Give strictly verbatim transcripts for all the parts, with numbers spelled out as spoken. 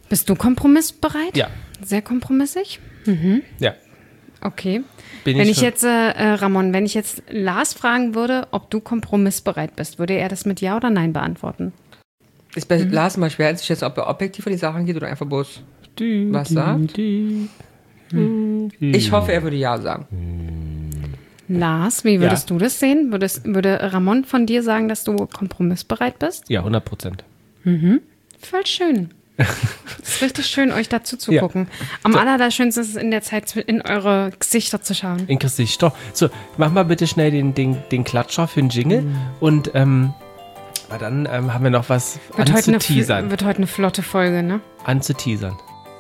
Bist du kompromissbereit? Ja. Sehr kompromissig? Mhm. Ja. Okay. Bin wenn ich ich schon. jetzt, äh, Ramon, wenn ich jetzt Lars fragen würde, ob du kompromissbereit bist, würde er das mit Ja oder Nein beantworten? Ist bei mhm. Lars mal schwer, sich jetzt, ob er objektiv an die Sachen geht oder einfach bloß die, was die, sagt. Die, hm. Ich hoffe, er würde Ja sagen. Lars, wie würdest ja. du das sehen? Würdest, würde Ramon von dir sagen, dass du kompromissbereit bist? Ja, hundert Prozent. Mhm. Voll schön. Es ist richtig schön, euch dazu zu ja. gucken. Am so. allerschönsten ist es in der Zeit, in eure Gesichter zu schauen. In Gesichter. So, mach mal bitte schnell den, den, den Klatscher für den Jingle. Mhm. Und ähm, dann ähm, haben wir noch was wird anzuteasern. Heute eine, wird heute eine flotte Folge, ne? Anzuteasern.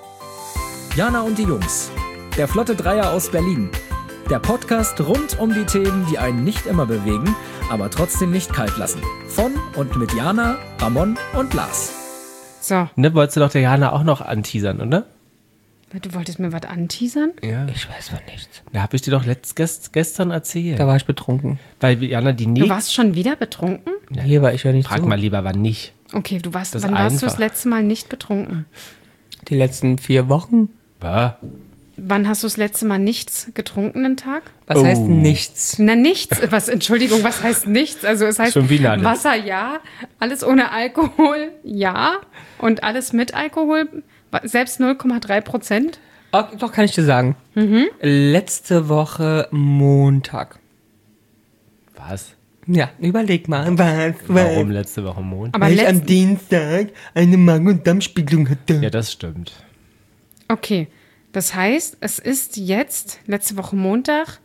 Jana und die Jungs. Der Flotte Dreier aus Berlin. Der Podcast rund um die Themen, die einen nicht immer bewegen, aber trotzdem nicht kalt lassen. Von und mit Jana, Ramon und Lars. So. Ne, wolltest du doch der Jana auch noch anteasern, oder? Du wolltest mir was anteasern? Ja. Ich weiß von nichts. Da habe ich dir doch letzt, gest, gestern erzählt. Da war ich betrunken. Weil Jana die nächste... Du warst schon wieder betrunken? Ja, hier war ich ja nicht Frag so. mal lieber, wann nicht. Okay, du warst, das wann warst einfach. du das letzte Mal nicht betrunken? Die letzten vier Wochen. Was? Wann hast du das letzte Mal nichts getrunken einen Tag? Was oh. heißt nichts? Na, nichts. Was, Entschuldigung, was heißt nichts? Also es heißt Wasser, ja. Alles ohne Alkohol, ja. Und alles mit Alkohol, selbst null Komma drei Prozent. Oh, doch, kann ich dir sagen. Mhm. Letzte Woche Montag. Was? Ja, überleg mal. Was, Warum letzte Woche Montag? Aber Weil ich am Dienstag eine Magen- und Darmspiegelung hatte. Ja, das stimmt. Okay. Das heißt, es ist jetzt, letzte Woche Montag,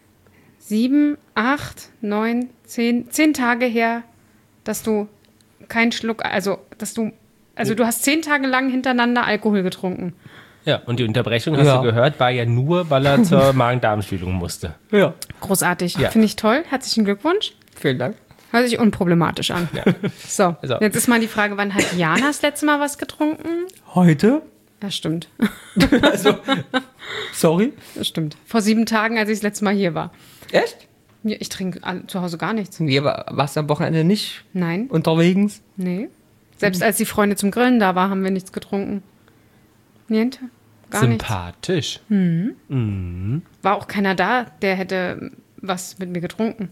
sieben, acht, neun, zehn, zehn Tage her, dass du keinen Schluck, also, dass du, also du hast zehn Tage lang hintereinander Alkohol getrunken. Ja, und die Unterbrechung, hast ja. du gehört, war ja nur, weil er zur Magen-Darm-Spiegelung musste. Ja. Großartig. Ja. Finde ich toll. Herzlichen Glückwunsch. Vielen Dank. Hört sich unproblematisch an. Ja. So, also. Jetzt ist mal die Frage, wann hat Jana das letzte Mal was getrunken? Heute? Ja, stimmt. Also, sorry? Das stimmt. Vor sieben Tagen, als ich das letzte Mal hier war. Echt? Ja, ich trinke zu Hause gar nichts. Nee, aber warst du am Wochenende nicht Nein. unterwegs? Nee. Selbst hm. als die Freunde zum Grillen da waren, haben wir nichts getrunken. Niente. Gar Sympathisch. nichts. Mhm. Mhm. War auch keiner da, der hätte was mit mir getrunken.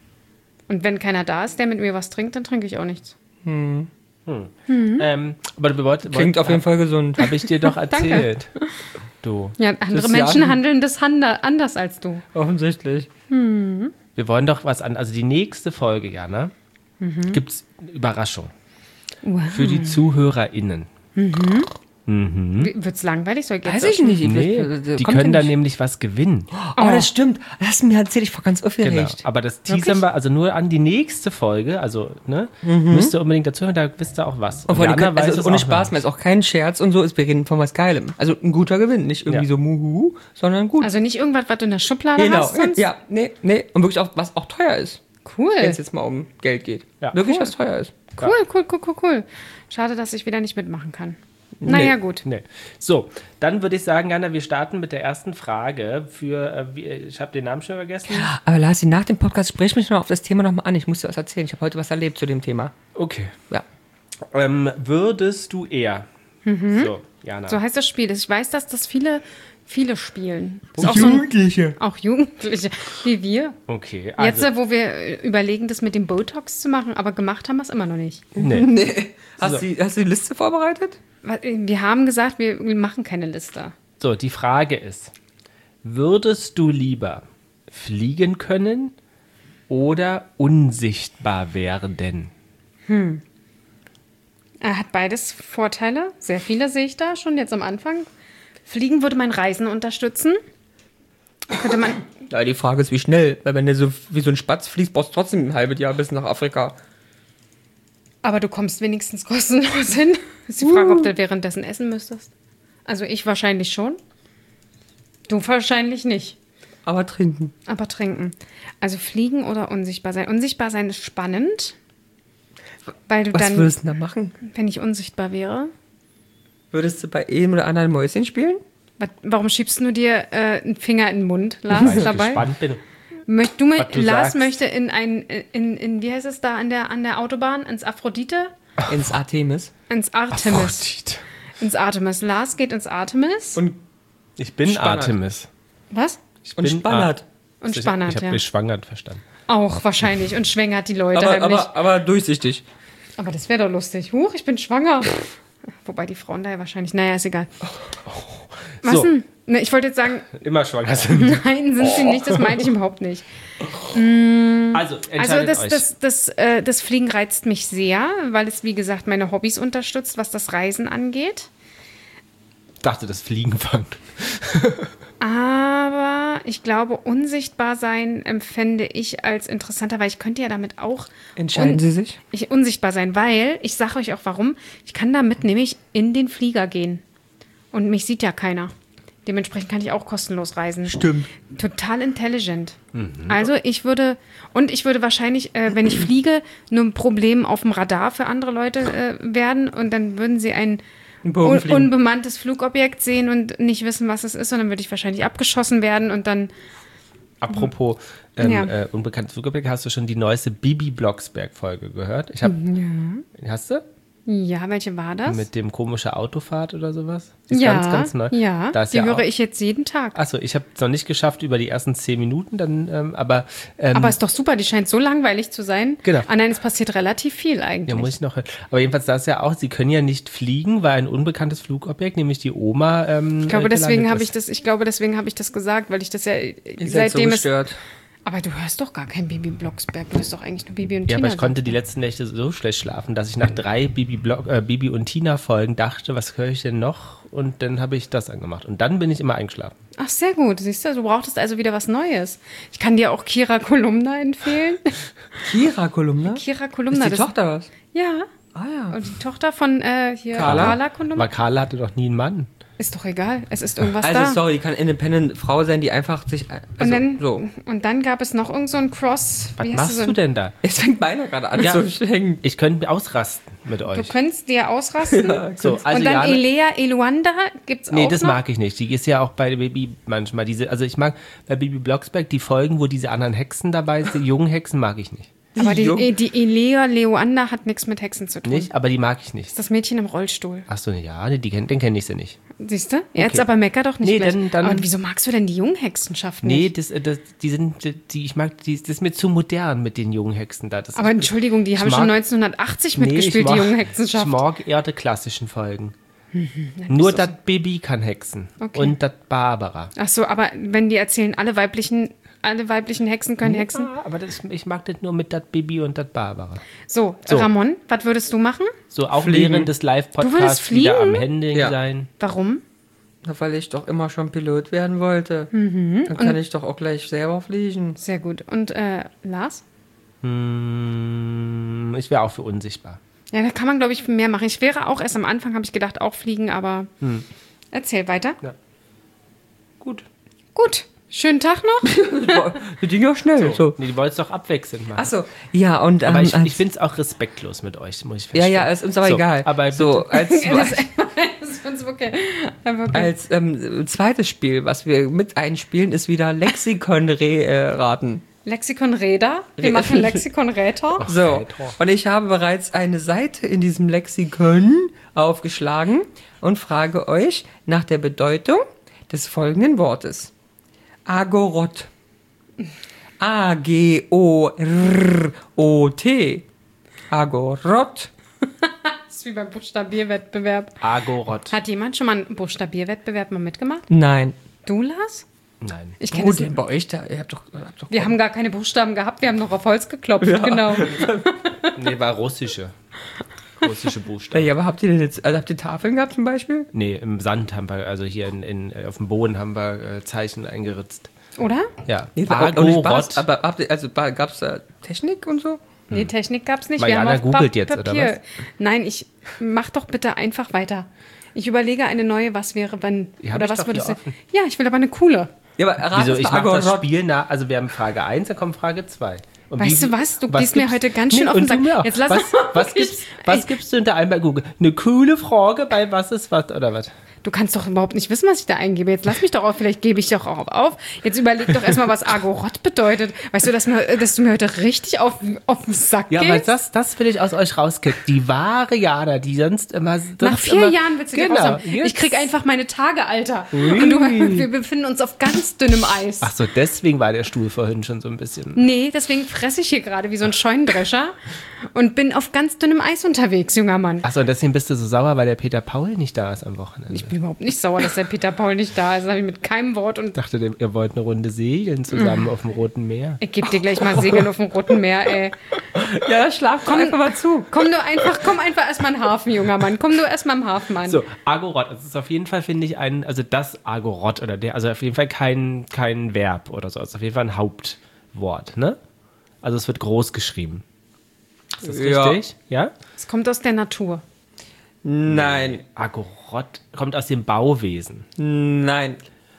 Und wenn keiner da ist, der mit mir was trinkt, dann trinke ich auch nichts. Hm. Hm. Mhm. Ähm, aber wir wollten, Klingt wollt, auf jeden Fall gesund. Habe ich dir doch erzählt. Du. Ja, andere Menschen handeln das anders als du. Offensichtlich. Mhm. Wir wollen doch was an. Also die nächste Folge, Jana, mhm. gibt es eine Überraschung. Wow. Für die ZuhörerInnen. Mhm. Mhm. Wird es langweilig? Soll ich Weiß ich nicht. Nee, die können dann nämlich was gewinnen. Oh, oh, das stimmt. Das hast du mir erzählt. Ich war ganz aufgeregt. Genau. Aber das teasern wir also nur an die nächste Folge. Also, ne? Mhm. Müsst ihr unbedingt dazuhören, da wisst ihr auch was. Und und können, also ohne Spaß, mehr ist auch kein Scherz und so. Ist, wir reden von was Geilem. Also ein guter Gewinn. Nicht irgendwie ja. so muhu, sondern gut. Also nicht irgendwas, was du in der Schublade genau. hast sonst? Ja, nee, nee. Und wirklich auch, was auch teuer ist. Cool. Wenn es jetzt mal um Geld geht. Ja. Wirklich, cool. was teuer ist. Cool, ja. cool, cool, cool, cool. Schade, dass ich wieder nicht mitmachen kann. Naja, nee, gut. Nee. So, dann würde ich sagen, Jana, wir starten mit der ersten Frage für, äh, wie, ich habe den Namen schon vergessen. Aber Lars, nach dem Podcast sprich mich noch auf das Thema nochmal an. Ich muss dir was erzählen. Ich habe heute was erlebt zu dem Thema. Okay. Ja. Ähm, würdest du eher, mhm. so, Jana. So heißt das Spiel. Ich weiß, dass das viele, viele spielen. Auch, auch Jugendliche. So ein, auch Jugendliche, wie wir. Okay. Also. Jetzt, wo wir überlegen, das mit dem Botox zu machen, aber gemacht haben wir es immer noch nicht. Nee. nee. Hast, so. du, hast du die Liste vorbereitet? Wir haben gesagt, wir machen keine Liste. So, die Frage ist, würdest du lieber fliegen können oder unsichtbar werden? Hm. Er hat beides Vorteile. Sehr viele sehe ich da schon jetzt am Anfang. Fliegen würde mein Reisen unterstützen. Könnte man... Ja, die Frage ist, wie schnell. Weil wenn du so wie so ein Spatz fliegst, brauchst du trotzdem ein halbes Jahr bis nach Afrika. Aber du kommst wenigstens kostenlos hin. Ist die Frage, ob du währenddessen essen müsstest. Also ich wahrscheinlich schon. Du wahrscheinlich nicht. Aber trinken. Aber trinken. Also fliegen oder unsichtbar sein. Unsichtbar sein ist spannend. Weil du Was dann, würdest du da machen? Wenn ich unsichtbar wäre? Würdest du bei einem oder anderen Mäuschen spielen? Was, warum schiebst du dir äh, einen Finger in den Mund, Lars, Weil ich dabei? gespannt bin. Möcht, du, du Lars sagst. möchte in ein, in, in, wie heißt es da an der, an der Autobahn? Ins Aphrodite? Ins Artemis. Ins Artemis. Aphrodite. Ins Artemis. Lars geht ins Artemis. Und, Ich bin Spannend. Artemis. Was? Ich und bin spannert. Und Ich, ich spannend, habe ja. geschwangert verstanden. Auch wahrscheinlich. Und schwängert die Leute Aber, heimlich. aber, aber durchsichtig. Aber das wäre doch lustig. Huch, ich bin schwanger. Wobei die Frauen da ja wahrscheinlich, naja, ist egal. Was So. denn? Ne, ich wollte jetzt sagen, Immer schwanger sind. nein, sind sie nicht, das meinte ich überhaupt nicht. Also, Also entscheidet das, euch. das, das, äh, das Fliegen reizt mich sehr, weil es, wie gesagt, meine Hobbys unterstützt, was das Reisen angeht. Ich dachte, das Fliegen fangt. Aber ich glaube, unsichtbar sein empfände ich als interessanter, weil ich könnte ja damit auch Entscheiden un- Sie sich? ich, unsichtbar sein, weil, ich sage euch auch warum, ich kann damit nämlich in den Flieger gehen. Und mich sieht ja keiner. Dementsprechend kann ich auch kostenlos reisen. Stimmt. Total intelligent. Also ich würde, und ich würde wahrscheinlich, äh, wenn ich fliege, nur ein Problem auf dem Radar für andere Leute äh, werden und dann würden sie ein Ein Bogen un fliegen. unbemanntes Flugobjekt sehen und nicht wissen, was es ist und dann würde ich wahrscheinlich abgeschossen werden und dann, Apropos ähm, Ja. äh, unbekanntes Flugobjekt, hast du schon die neueste Bibi Blocksberg-Folge gehört? Ich hab, ja. Hast du? ja, welche war das? Mit dem komische Autofahrt oder sowas? Die ist ja, ganz, ganz neu. ja, Da ist die ja höre auch, ich jetzt jeden Tag. Achso, ich habe es noch nicht geschafft über die ersten zehn Minuten, dann, ähm, aber, ähm, Aber ist doch super, die scheint so langweilig zu sein. Genau. Ah nein, es passiert relativ viel eigentlich. ja, muss ich noch. Aber jedenfalls das ja auch, sie können ja nicht fliegen, weil ein unbekanntes Flugobjekt, nämlich die Oma. Ähm, ich glaube, äh, deswegen gelandet habe ist. ich das, ich glaube, deswegen habe ich das gesagt, weil ich das ja Ihr seid so seitdem es. gestört. Aber du hörst doch gar kein Bibi Blocksberg, du hörst doch eigentlich nur Bibi und Ja, Tina. aber ich konnte die letzten Nächte so schlecht schlafen, dass ich nach drei Bibi, Block, äh, Bibi und Tina Folgen dachte, was höre ich denn noch? Und dann habe ich das angemacht. Und dann bin ich immer eingeschlafen. Ach, sehr gut. Siehst du, du brauchtest also wieder was Neues. Ich kann dir auch Kira Kolumna empfehlen. Kira Kolumna? Kira Ist Kolumna. die das- Tochter was? Ja. Ah ja. Und die Tochter von äh, hier Carla? Carla Kolumna. Aber Karla hatte doch nie einen Mann. Ist doch egal. Es ist irgendwas Also da. sorry, kann independent Frau sein, die einfach sich... Also, und, dann, so. und dann gab es noch irgend so ein Cross. Was wie heißt machst so du ein- denn da? Jetzt fängt meiner gerade an Ja. zu hängen. Ich könnte ausrasten mit Du euch. könntest dir ausrasten. So, also und dann Jana- Elea Eluanda gibt's Nee, auch das noch. mag ich nicht. Die ist ja auch bei Baby manchmal. Diese, also ich mag bei Baby Blocksberg die Folgen, wo diese anderen Hexen dabei sind, die jungen Hexen mag ich nicht. Aber die, Jung- die Elea Leoanda hat nichts mit Hexen zu tun. Nicht, aber die mag ich nicht. Das ist das Mädchen im Rollstuhl. Achso, ja, nee, die kenn, den kenne ich sie nicht. Siehst du? Jetzt aber mecker doch nicht Nee, gleich. dann- dann- Aber wieso magst du denn die Junghexenschaft Nee, nicht? das, äh, das, die sind, die, ich mag, die, das ist mir zu modern mit den jungen Hexen da. Das Aber Entschuldigung, die ich haben mag- schon neunzehnhundachtzig Nee, mitgespielt, ich die mag- Junghexenschaft. Ich mag eher die klassischen Folgen. Nur du das Baby kann hexen. Okay. Und das Barbara. Ach so, aber wenn die erzählen, alle weiblichen, alle weiblichen Hexen können Hexen. Ja, aber das, ich mag das nur mit das Baby und das Barbara. So, So. Ramon, was würdest du machen? So, auch Fliegen. während des Du würdest Live-Podcasts wieder am fliegen? Handling Ja. sein. Warum? Na, weil ich doch immer schon Pilot werden wollte. Mhm. Dann kann ich doch auch gleich selber fliegen. Sehr gut. Und äh, Lars? Hm, ich wäre auch für unsichtbar. Ja, da kann man, glaube ich, mehr machen. Ich wäre auch erst am Anfang, habe ich gedacht, auch fliegen, aber Hm. erzähl weiter. Gut. Gut. Schönen Tag noch. Das ging ja schnell. So. Nee, die wollt's doch abwechselnd machen. Achso, ja, und. Aber ähm, ich, als- ich finde es auch respektlos mit euch, muss ich Ja, feststellen. ja, ist uns aber So, egal. aber so, als, das ist uns okay. Aber okay. als ähm, zweites Spiel, was wir mit einspielen, ist wieder Lexikon-Raten. Lexikon-Räder. Wir machen Lexikon-Räter. So, Räter. und ich habe bereits eine Seite in diesem Lexikon aufgeschlagen und frage euch nach der Bedeutung des folgenden Wortes. Agorot. A G O R O T. Agorot. Das ist wie beim Buchstabierwettbewerb. Agorot. Hat jemand schon mal einen Buchstabierwettbewerb mal mitgemacht? Nein. Du, Lars? Nein. Ich kenne Wo es. denn bei euch da? Ihr habt doch, ihr habt doch Wir haben gar keine Buchstaben gehabt, wir haben noch auf Holz geklopft, genau. Nee, war russische. Russische Buchstaben. Ja, aber habt ihr denn jetzt, also habt ihr Tafeln gehabt zum Beispiel? Nee, im Sand haben wir, also hier in, in, auf dem Boden haben wir äh, Zeichen eingeritzt. Oder? Ja. Nee, war auch nicht Spaß, Agorot. aber habt ihr, also gab es da Technik und so? Nee, Technik gab's nicht. Mariana wir haben auf googelt Pa- jetzt, oder Papier. was? Nein, ich mach doch bitte einfach weiter. Ich überlege eine neue, was wäre, wenn. Die hab oder ich was doch würdest du. hier offen. Ja, ich will aber eine coole. Ja, aber rat Wieso? es Ich mal, mache das Agorot. Spiel nach, also wir haben Frage eins, dann kommt Frage zwei. Und Weißt wie- du was? Du was gehst mir gibt's- heute ganz schön auf und den Sack. du mir auch. Jetzt lass was, uns- was, gibt's, was gibst du hinter ein bei Google? Eine coole Frage bei was ist was oder was? Du kannst doch überhaupt nicht wissen, was ich da eingebe. Jetzt lass mich doch auf, vielleicht gebe ich doch auch auf. Jetzt überleg doch erstmal, was Agorot bedeutet. Weißt du, dass, mir, dass du mir heute richtig auf, auf den Sack Ja, gehst? aber das, das will ich aus euch rauskriegen. Die wahre Jana, die sonst immer... Sonst Nach vier immer, Jahren willst du dir genau, raushaben. Ich jetzt- krieg einfach meine Tage, Alter. Und du, wir befinden uns auf ganz dünnem Eis. Ach so, deswegen war der Stuhl vorhin schon so ein bisschen... Nee, deswegen fresse ich hier gerade wie so ein Scheunendrescher und bin auf ganz dünnem Eis unterwegs, junger Mann. Ach so, und deswegen bist du so sauer, weil der Peter Paul nicht da ist am Wochenende. Ich bin überhaupt nicht sauer, dass der Peter Paul nicht da ist. Das habe ich mit keinem Wort. Und Ich dachte, ihr wollt eine Runde segeln zusammen auf dem Roten Meer. ich gebe dir gleich mal Segeln auf dem Roten Meer, ey. Ja, schlaf komm einfach mal zu. Komm du einfach, komm einfach erstmal in den Hafen, junger Mann. Komm du erstmal im Hafen an. So, Agorot, das ist auf jeden Fall, finde ich, ein, also das Agorot oder der, also auf jeden Fall kein, kein Verb oder so, es ist auf jeden Fall ein Hauptwort, ne? Also es wird groß geschrieben. Ist das Ja. richtig? Ja? Es kommt aus der Natur. Nein, Agorot kommt aus dem Bauwesen. nein.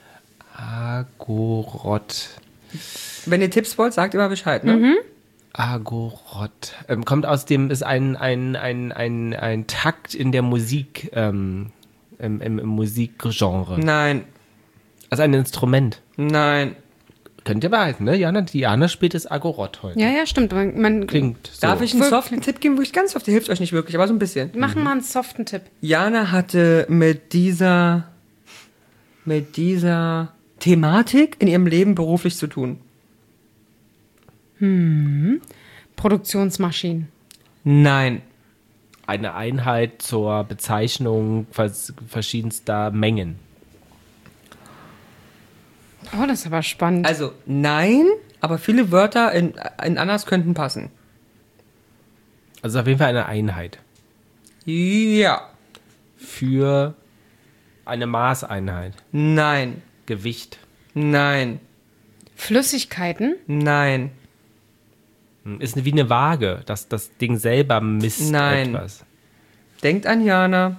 Agorot. Wenn ihr Tipps wollt, sagt immer Bescheid, ne? Agorot. Ähm, kommt aus dem, ist ein, ein, ein, ein, ein Takt in der Musik, ähm, im, im, im Musikgenre. Nein, Also ein Instrument. nein. Könnt ihr behalten, ne? Jana, Diana spielt das Agorot heute. Ja, ja, stimmt. Man, man Klingt so. Darf ich einen soften Tipp geben, wo ich ganz oft, der hilft euch nicht wirklich, aber so ein bisschen. machen mal einen soften Tipp. Jana hatte mit dieser, mit dieser Thematik in ihrem Leben beruflich zu tun. Produktionsmaschinen. Nein, Eine Einheit zur Bezeichnung vers verschiedenster Mengen. Oh, das ist aber spannend. also nein, aber viele Wörter in, in anders könnten passen. Also auf jeden Fall eine Einheit. Ja, Für eine Maßeinheit. nein, Gewicht. nein, Flüssigkeiten. nein, Hm, Ist wie eine Waage. Das, das Ding selber misst Nein. etwas. denkt an Jana.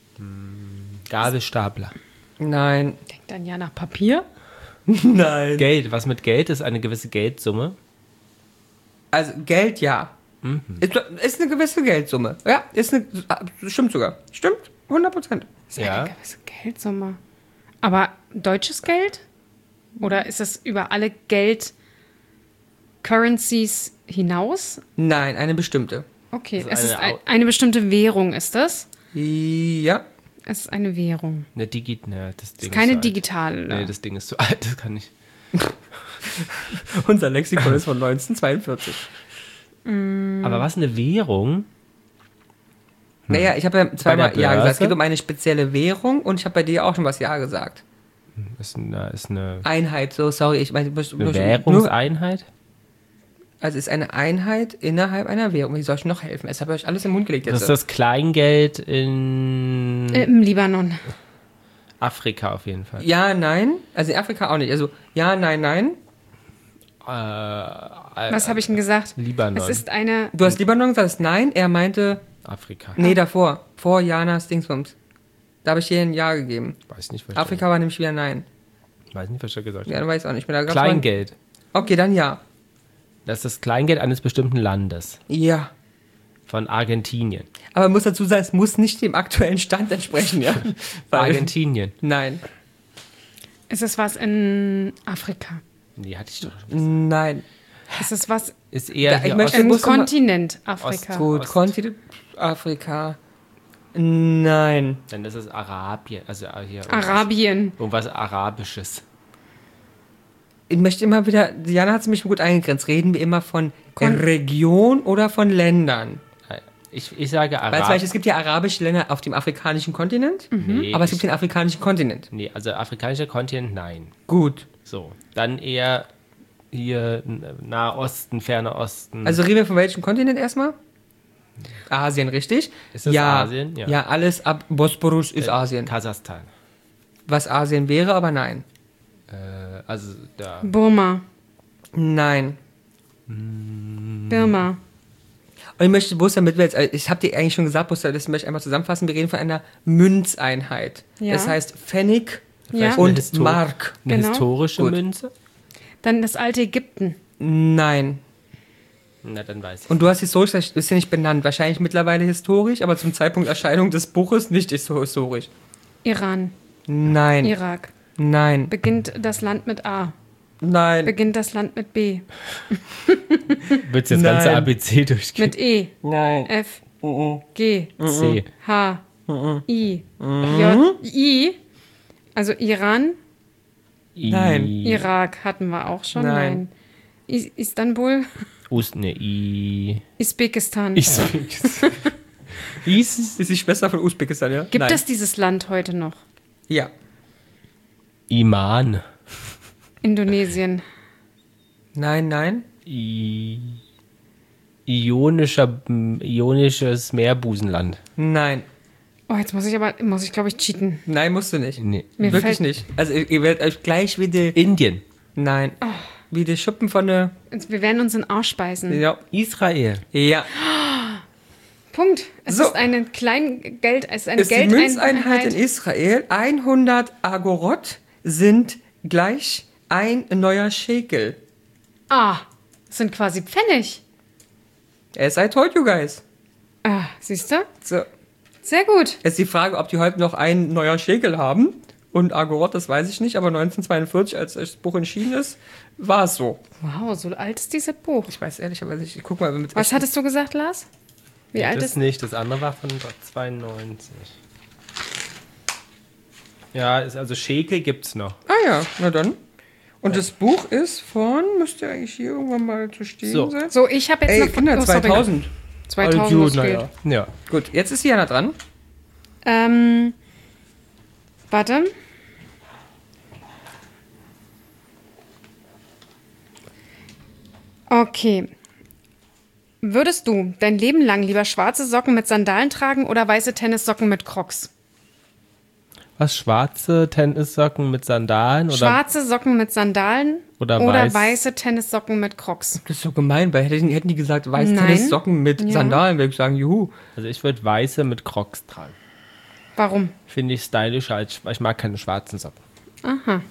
Gabelstapler. Nein, Denkt dann ja nach Papier. nein. Geld. Was mit Geld ist eine gewisse Geldsumme. Also Geld, ja. Mhm. Ist, ist eine gewisse Geldsumme. Ja, ist eine, stimmt sogar. Stimmt, hundert Prozent. Das ist Ja. eine gewisse Geldsumme. Aber deutsches Geld? Oder ist es über alle Geld-Currencies hinaus? Nein, eine bestimmte. Okay, Also es ist eine ein, eine bestimmte Währung, ist das? Ja. Es ist eine Währung. Eine Digi ne, das Ding Es ist keine zu alt. digitale. Nee, das Ding ist zu alt. Das kann ich. Unser Lexikon ist von neunzehnhundertzweiundvierzig. Aber was, eine Währung? Naja, ich habe ja zweimal der Ja gesagt. Es Börse? geht um eine spezielle Währung und ich habe bei dir auch schon was Ja gesagt. Ist eine, ist eine, Einheit, so, sorry. Ich meine, du- eine du- Währungseinheit? also es ist eine Einheit innerhalb einer Währung. Wie soll ich noch helfen? Es habe euch alles im Mund gelegt Das jetzt. ist das Kleingeld in Äh, Im Libanon. Afrika auf jeden Fall. Ja, nein. Also in Afrika auch nicht. Also ja, nein, nein. Äh, äh, Was habe ich denn gesagt? Libanon. Es ist eine. Du hast Libanon gesagt, das ist nein. Er meinte, Afrika. nee, davor. Vor Janas Dingsbums. Da habe ich dir ein Ja gegeben. Weiß nicht, was Afrika war nämlich wieder Nein. Ich weiß nicht, was ich gesagt Ja, habe. dann weiß ich auch nicht mehr. Da gab's Kleingeld. mal- Okay, dann Ja. Das ist das Kleingeld eines bestimmten Landes. Ja. Von Argentinien. Aber man muss dazu sagen, es muss nicht dem aktuellen Stand entsprechen, ja. Weil- Argentinien. Nein. Ist es was in Afrika? Nee, hatte ich doch schon. Nein. Ist es was Ist eher Da- ich hier möchte- Ost- im muss noch mal- Kontinent Afrika? Gut, Ost. Kontinent Afrika. Nein. Dann ist es Arabien. Also äh, hier irgendwas- Arabien. Irgendwas Arabisches. Ich möchte immer wieder, Diana hat es mich gut eingegrenzt. Reden wir immer von Region oder von Ländern? Ich, ich sage Weil zum Beispiel, Arabien. es gibt ja arabische Länder auf dem afrikanischen Kontinent, Nee, aber es ich, gibt den afrikanischen Kontinent. nee, also afrikanischer Kontinent, nein. Gut. So, dann eher hier N- Nahosten, Ferner Osten. Also reden wir von welchem Kontinent erstmal? Asien, richtig? Ist das ja, Asien? Ja. Ja, alles ab Bosporus ist Äh, Asien. Kasachstan. Was Asien wäre, aber nein. Äh, also da. Burma. Nein. Birma. Und ich möchte bloß, damit wir jetzt, ich habe dir eigentlich schon gesagt, bloß das möchte ich einmal zusammenfassen, wir reden von einer Münzeinheit. Ja. Das heißt Pfennig Ja. und eine Histo- Mark. Eine Genau. historische Gut. Münze? Dann das alte Ägypten. Nein. Na, dann weiß ich. Und du hast historisch, das ist ja nicht benannt. Wahrscheinlich mittlerweile historisch, aber zum Zeitpunkt Erscheinung des Buches nicht historisch. Iran, Nein. Irak. Nein. Beginnt das Land mit A. Nein. Beginnt das Land mit B. Willst du das Nein. ganze A B C durchgehen? Mit E. Nein. F. G. C. H. I. J. I. Also Iran, I. Nein. Irak hatten wir auch schon. Nein. Nein. I Istanbul, Us, ne, I. Usbekistan. Is. Is. Ist die Schwester von Usbekistan, ja? Gibt Nein. es dieses Land heute noch? Ja. Iman. Indonesien. Nein, nein. I. Ionischer, ionisches Meerbusenland. Nein. Oh, jetzt muss ich aber, muss ich glaube ich cheaten. Nein, musst du nicht. Nee. Mir Wirklich fällt- nicht. Also ihr ihr werdet euch gleich wie die... Indien. Nein. Oh. Wie die Schuppen von der... Wir werden uns in den Arsch beißen. Ja. Israel. Ja. Punkt. Es So. ist ein Kleingeld, es ist eine Ist die Geldeinheit. Münzeinheit in Israel. hundert Agorot sind gleich ein neuer Shekel. Ah, das sind quasi Pfennig. As I told you guys. Ah, siehst du? So. Sehr gut. Jetzt die Frage, ob die heute noch einen neuer Shekel haben. Und Agorot, das weiß ich nicht, aber neunzehnhundertzweiundvierzig, als das Buch erschienen ist, war es so. Wow, so alt ist dieses Buch. Ich weiß ehrlicherweise nicht. Ich guck mal mit Was echten- hattest du gesagt, Lars? Wie alt das ist nicht, das andere war von zweiundneunzig. Ja, ist, also Shekel gibt's noch. Ah ja, na dann. Und das Buch ist von, müsste eigentlich hier irgendwann mal zu stehen So. sein. So, ich habe jetzt Ey, noch Kinder, oh, sorry. zweitausend. zweitausend Also, muss naja. fehlen. Ja. Gut, jetzt ist Jana dran. Ähm, warte. Okay. Würdest du dein Leben lang lieber schwarze Socken mit Sandalen tragen oder weiße Tennissocken mit Crocs? Was, schwarze Tennissocken mit Sandalen? Oder? Schwarze Socken mit Sandalen Oder oder weiß- weiße Tennissocken mit Crocs? Das ist so gemein, weil hätten, hätten die gesagt, weiß Nein. Tennissocken mit Ja. Sandalen, würde ich sagen, juhu. Also ich würde weiße mit Crocs tragen. Warum? Finde ich stylischer, als ich mag keine schwarzen Socken. Aha.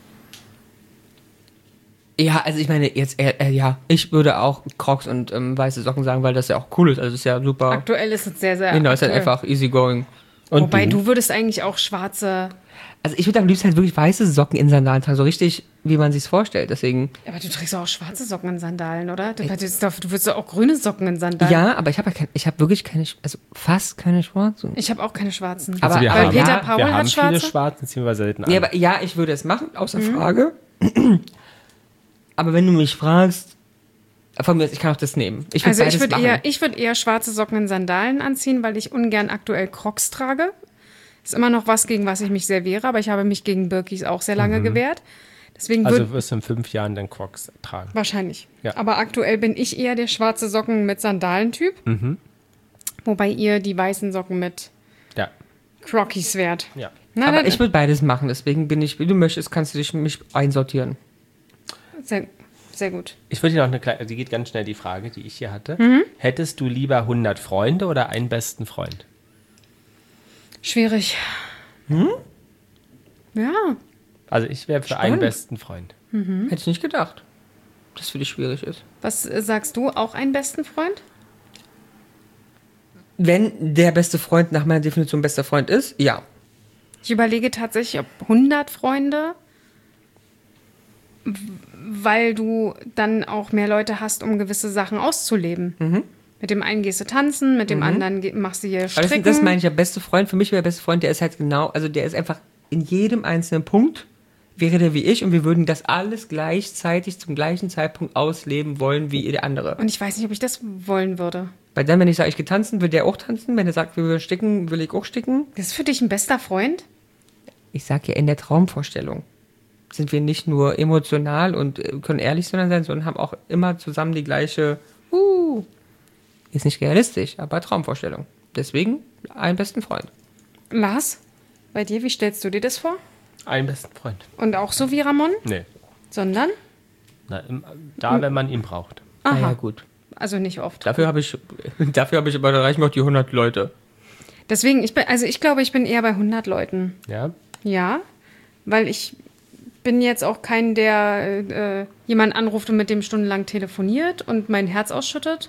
Ja, also ich meine, jetzt, äh, äh, ja, ich würde auch Crocs und ähm, weiße Socken sagen, weil das ja auch cool ist. Also das ist ja super. Aktuell ist es sehr, sehr Genau, ist halt aktuell. einfach easygoing. Und Wobei du? du würdest eigentlich auch schwarze. Also ich würde am liebsten halt wirklich weiße Socken in Sandalen tragen, so richtig, wie man sich's vorstellt. Deswegen, Aber du trägst doch auch schwarze Socken in Sandalen, oder? Du, du, du würdest doch auch grüne Socken in Sandalen. ja, aber ich habe kein, ich habe wirklich keine, also fast keine schwarzen. Ich habe auch keine schwarzen. Aber- wir Weil haben, Peter ja, Paul wir hat haben viele schwarze. schwarze, ziehen wir selten an. Nee, aber ja, ich würde es machen, außer Frage. Aber wenn du mich fragst, von mir aus, ich kann auch das nehmen. Ich würd Also ich beides würde machen. eher, ich würd eher schwarze Socken in Sandalen anziehen, weil ich ungern aktuell Crocs trage. Ist immer noch was, gegen was ich mich sehr wehre, aber ich habe mich gegen Birkis auch sehr lange gewehrt. Deswegen also würde wirst du in fünf Jahren dann Crocs tragen. wahrscheinlich. Ja. Aber aktuell bin ich eher der schwarze Socken mit Sandalen-Typ. Wobei ihr die weißen Socken mit Ja, Crockies wärt. ja. Na, Aber dann, ich würde beides machen, deswegen bin ich, wie du möchtest, kannst du dich mich einsortieren. sehr, sehr gut. Ich würde dir noch eine kleine, die geht ganz schnell, die Frage, die ich hier hatte. Mhm. Hättest du lieber hundert Freunde oder einen besten Freund? Schwierig. Hm? Ja. Also ich wäre für einen besten Freund. Hätte ich nicht gedacht, dass für dich schwierig ist. Was äh, sagst du? Auch einen besten Freund? Wenn der beste Freund nach meiner Definition bester Freund ist, ja. Ich überlege tatsächlich, ob hundert Freunde, w- weil du dann auch mehr Leute hast, um gewisse Sachen auszuleben. Mit dem einen gehst du tanzen, mit dem anderen ge- machst du hier Aber Stricken. das, das meine ich ja, beste Freund. Für mich wäre der beste Freund, der ist halt genau, also der ist einfach in jedem einzelnen Punkt, wäre der wie ich und wir würden das alles gleichzeitig zum gleichen Zeitpunkt ausleben wollen wie der andere. Und ich weiß nicht, ob ich das wollen würde. Weil dann, wenn ich sage, ich gehe tanzen, will der auch tanzen. Wenn er sagt, wir wollen sticken, will ich auch sticken. Das ist für dich ein bester Freund? Ich sage ja, in der Traumvorstellung sind wir nicht nur emotional und äh, können ehrlich zueinander sein, sondern haben auch immer zusammen die gleiche, uh, ist nicht realistisch, aber Traumvorstellung. Deswegen einen besten Freund. Lars, bei dir, wie stellst du dir das vor? Einen besten Freund. Und auch so wie Ramon? Nee. Sondern? Na, im, da, wenn man ihn braucht. Aha. Na ja, gut. Also nicht oft. Dafür habe ich, dafür habe ich aber, da reichen mir auch die hundert Leute. Deswegen, ich bin, also ich glaube, ich bin eher bei hundert Leuten. Ja? Ja, weil ich bin jetzt auch kein, der äh, jemanden anruft und mit dem stundenlang telefoniert und mein Herz ausschüttet.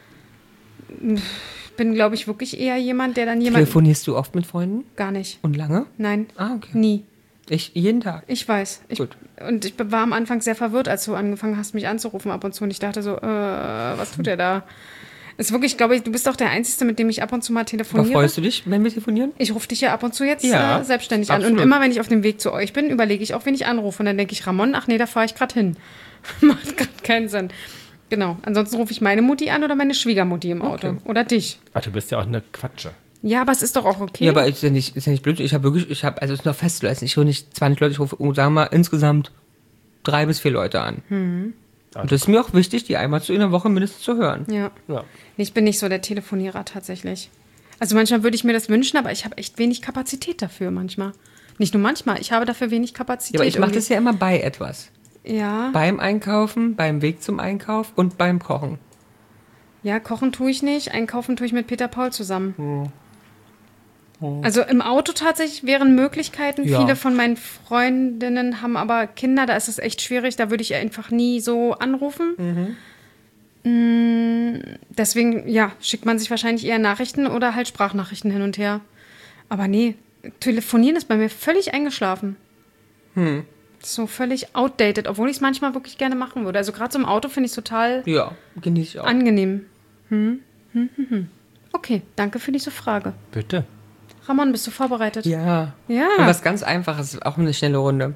Ich bin, glaube ich, wirklich eher jemand, der dann jemand... Telefonierst du oft mit Freunden? Gar nicht. Und lange? Nein, Ah, okay. nie. Ich jeden Tag. Ich weiß. Ich, Gut. Und ich war am Anfang sehr verwirrt, als du angefangen hast, mich anzurufen ab und zu. Und ich dachte so, äh, was tut der da? Ist wirklich, glaube ich, du bist doch der Einzige, mit dem ich ab und zu mal Aber telefoniere. freust du dich, wenn wir telefonieren? Ich rufe dich ja ab und zu jetzt Ja, äh, selbstständig an. absolut. Und immer, wenn ich auf dem Weg zu euch bin, überlege ich auch, wen ich anrufe. Und dann denke ich, Ramon, ach nee, da fahre ich gerade hin. Macht gerade keinen Sinn. Genau. Ansonsten rufe ich meine Mutti an oder meine Schwiegermutti im Auto. Okay. Oder dich. Ach, du bist ja auch eine Quatsche. Ja, aber es ist doch auch okay. Ja, aber ist ja nicht, ist ja nicht blöd. Ich habe wirklich, ich habe, also es ist noch festzulassen. Ich rufe nicht zwanzig Leute, ich rufe, sagen wir mal, insgesamt drei bis vier Leute an. Hm. Und das ist mir auch wichtig, die einmal zu in der Woche mindestens zu hören. Ja. Ja. Ich bin nicht so der Telefonierer tatsächlich. Also manchmal würde ich mir das wünschen, aber ich habe echt wenig Kapazität dafür manchmal. Nicht nur manchmal, ich habe dafür wenig Kapazität. Ja, aber ich mache irgendwie. das ja immer bei etwas. Ja, Beim Einkaufen, beim Weg zum Einkauf und beim Kochen. ja, kochen tue ich nicht, einkaufen tue ich mit Peter Paul zusammen. Also im Auto tatsächlich wären Möglichkeiten. Ja. Viele von meinen Freundinnen haben aber Kinder, da ist es echt schwierig, da würde ich einfach nie so anrufen. Mm, Deswegen, ja, schickt man sich wahrscheinlich eher Nachrichten oder halt Sprachnachrichten hin und her. Aber nee, telefonieren ist bei mir völlig eingeschlafen. Hm. So völlig outdated, obwohl ich es manchmal wirklich gerne machen würde. Also gerade so im Auto finde ich es total Ja, genieße ich auch. angenehm. Hm? Hm, hm, hm. Okay, danke für diese Frage. Bitte. Ramon, bist du vorbereitet? Ja. Ja. Und was ganz Einfaches, auch eine schnelle Runde.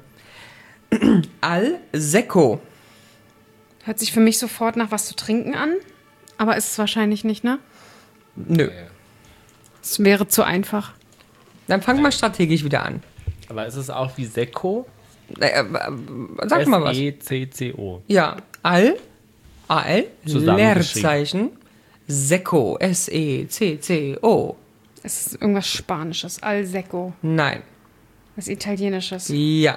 Al-Sekko. Hört sich für mich sofort nach was zu trinken an, aber ist es wahrscheinlich nicht, ne? Nö. Es wäre zu einfach. Dann fangen wir strategisch wieder an. Aber ist es auch wie Sekko? Äh, äh, sag mal was. S E C C O. Ja. Al, A-L, Zusammengeschrieben. Leerzeichen, Sekko, S E C C O. Es ist irgendwas Spanisches. Al Secco. Nein. Was Italienisches. Ja.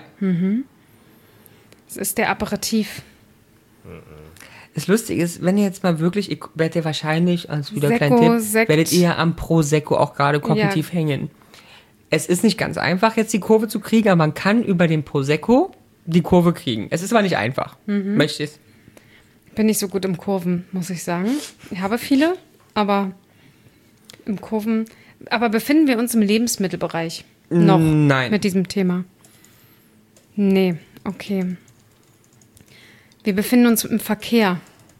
Es ist der Aperitif. Das Lustige ist, wenn ihr jetzt mal wirklich, ihr werdet ihr wahrscheinlich, als wieder ein Sekko, kleiner Tipp, Sekt. werdet ihr am Prosecco auch gerade kognitiv Ja. hängen. Es ist nicht ganz einfach, jetzt die Kurve zu kriegen, aber man kann über den Prosecco die Kurve kriegen. Es ist aber nicht einfach. Mhm. Möchtest? Bin nicht so gut im Kurven, muss ich sagen. Ich habe viele, aber im Kurven. Aber befinden wir uns im Lebensmittelbereich? Noch Nein. mit diesem Thema? Nee, okay. Wir befinden uns im Verkehr.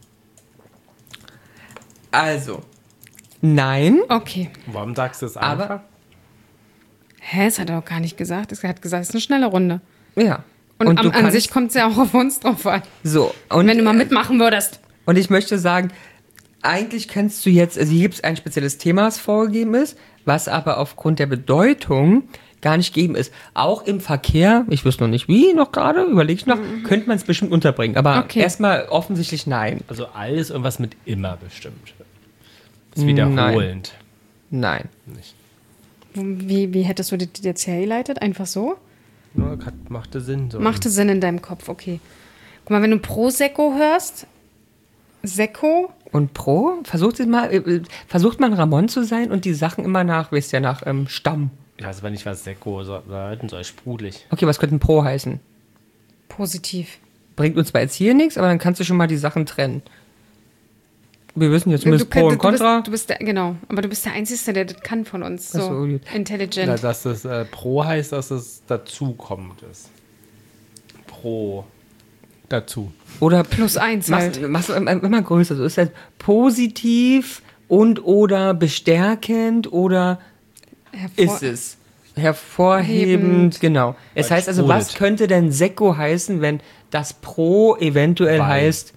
Also, nein, Okay. Warum sagst du es Aber- einfach? Hä, das hat er doch gar nicht gesagt. Er hat gesagt, es ist eine schnelle Runde. ja. Und, Und am, du an kannst- sich kommt es ja auch auf uns drauf an. So, und, Wenn du mal mitmachen würdest. und ich möchte sagen, eigentlich kannst du jetzt, also hier gibt es ein spezielles Thema, was vorgegeben ist, was aber aufgrund der Bedeutung gar nicht gegeben ist. Auch im Verkehr, ich wüsste noch nicht wie, noch gerade, überlege ich noch, könnte man es bestimmt unterbringen. Aber Okay. erstmal offensichtlich nein. Also alles irgendwas mit immer bestimmt. Ist Nein. wiederholend. Nein. Nicht. Wie, wie hättest du das jetzt hergeleitet? Einfach so? Nur hat- machte Sinn. So. Machte Sinn in deinem Kopf, okay. Guck mal, wenn du Prosecco hörst, Secco, Und Pro, versucht es mal, äh, versucht man Ramon zu sein und die Sachen immer nach, wisst ihr, nach ähm, Stamm. Ich weiß aber nicht, was Sekko so, bedeuten soll. Sprudelig. Okay, was könnte ein Pro heißen? positiv. Bringt uns zwar jetzt hier nichts, aber dann kannst du schon mal die Sachen trennen. Wir wissen jetzt zumindest du, Pro du, und Contra. Du bist, du bist der, genau, aber du bist der Einzige, der das kann von uns. So, Ach so, gut. intelligent. Ja, dass es äh, Pro heißt, dass es dazu kommt. Ist. Pro. Dazu. Oder Plus eins machst, halt. machst du immer immer größer. So ist das positiv und oder bestärkend oder Hervor- ist es hervorhebend, Hebend. genau. Es Weil heißt also, sprudelt. was könnte denn Sekko heißen, wenn das Pro eventuell Wein. heißt?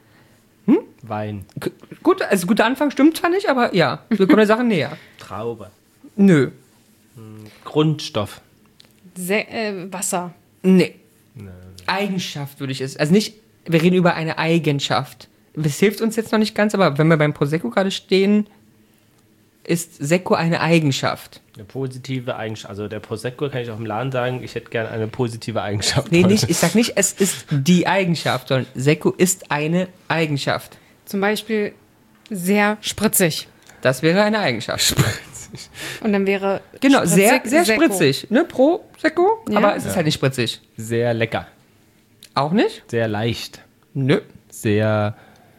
Wein. K- Gut, also guter Anfang stimmt zwar nicht, aber ja, wir kommen der Sache näher. Traube. Nö, Grundstoff. Se äh, Wasser. nee. Eigenschaft würde ich es, also nicht, wir reden über eine Eigenschaft. Das hilft uns jetzt noch nicht ganz, aber wenn wir beim Prosecco gerade stehen, ist Sekko eine Eigenschaft. Eine positive Eigenschaft. Also der Prosecco kann ich auch im Laden sagen, ich hätte gerne eine positive Eigenschaft. Nee, nicht, ich sag nicht, es ist die Eigenschaft, sondern Sekko ist eine Eigenschaft. Zum Beispiel sehr spritzig. Das wäre eine Eigenschaft. Und dann wäre Genau, sehr, spritzig sehr Sekko. spritzig. Ne, pro Sekko, Ja. aber es ist halt nicht spritzig. Sehr lecker. Auch nicht? Sehr leicht. Nö. Sehr.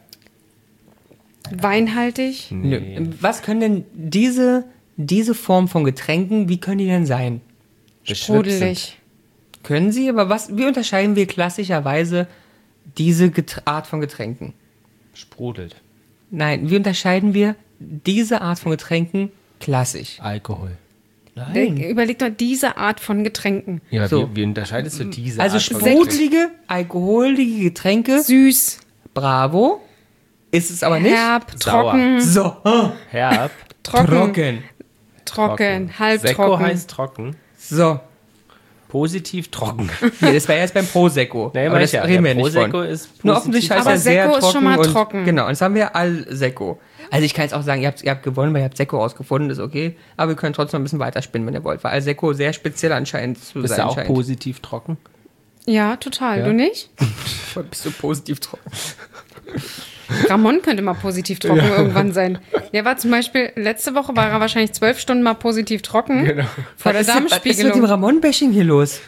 Weinhaltig. Nö. Nee. Was können denn diese, diese Form von Getränken, wie können die denn sein? Sprudelig. Können sie, aber was, wie unterscheiden wir klassischerweise diese Get- Art von Getränken? Sprudelt. Nein, wie unterscheiden wir diese Art von Getränken klassisch? Alkohol. Überleg doch diese Art von Getränken. Ja, So. wie, wie unterscheidest du diese Also Art von Getränk? sprudelige, alkoholige Getränke, Süß, bravo, ist es aber nicht. herb, Sauer. trocken, So, Herb. trocken, trocken. trocken, halbtrocken. Sekko heißt trocken. So, Positiv trocken. nee, das war jetzt beim Prosecco. Nee, aber mein das ich ja. reden wir Der nicht von. Prosecco ist Nur positiv. offensichtlich heißt Aber er sehr Sekko ist trocken. schon mal und, trocken. Genau, und jetzt haben wir Al Sekko. Also ich kann jetzt auch sagen, ihr habt, ihr habt gewonnen, weil ihr habt Sekko rausgefunden, ist okay. Aber wir können trotzdem noch ein bisschen weiterspinnen, wenn ihr wollt, weil Al Sekko sehr speziell anscheinend zu Bist sein du auch scheint. positiv trocken? Ja, total. Ja. Du nicht? Bist du positiv trocken? Ramon könnte mal positiv trocken irgendwann sein. Der war zum Beispiel, letzte Woche war er wahrscheinlich zwölf Stunden mal positiv trocken. Genau. Vor der Was ist denn- Was ist mit dem Darmspiegelung. Ramon-Bashing hier los?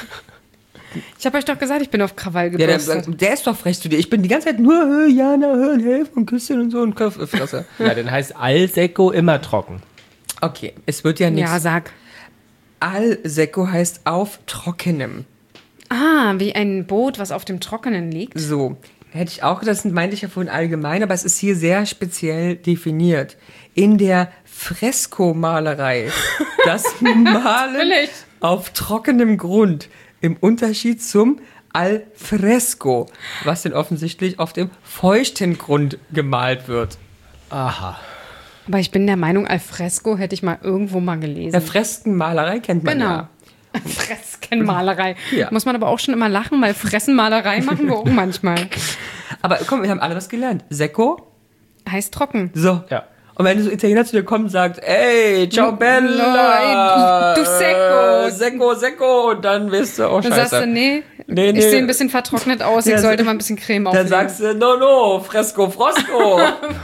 Ich habe euch doch gesagt, ich bin auf Krawall Ja, der, gebürstet. der ist doch frech zu dir. Ich bin die ganze Zeit nur, hör, Jana, hör, helf und Küsschen und so und Köpfresse. Ja, dann heißt Al-Sekko immer trocken. Okay, es wird ja nichts. Ja, sag. Al Sekko heißt auf Trockenem. Ah, wie ein Boot, was auf dem Trockenen liegt. So, hätte ich auch, das meinte ich ja vorhin allgemein, aber es ist hier sehr speziell definiert. In der Freskomalerei, das Malen Natürlich. auf trockenem Grund, im Unterschied zum Alfresco, was denn offensichtlich auf dem feuchten Grund gemalt wird. Aha. Aber ich bin der Meinung, Alfresco hätte ich mal irgendwo mal Ja, gelesen. Freskenmalerei kennt man Genau. ja. Freskenmalerei. Ja. Muss man aber auch schon immer lachen, weil Fressenmalerei machen wir auch manchmal. Aber komm, wir haben alle was gelernt. Secco, Heißt trocken. so. Ja. Und wenn so ein Italiener zu dir kommt und sagt, ey, ciao Bella, Du Secco. äh, Secco, Secco, und dann wirst du, oh Dann scheiße. sagst du, nee, Nee, nee. ich sehe ein bisschen vertrocknet aus, ich Ja, sollte so- mal ein bisschen Creme Dann auflegen. sagst du, no, no, Fresco, Frosco.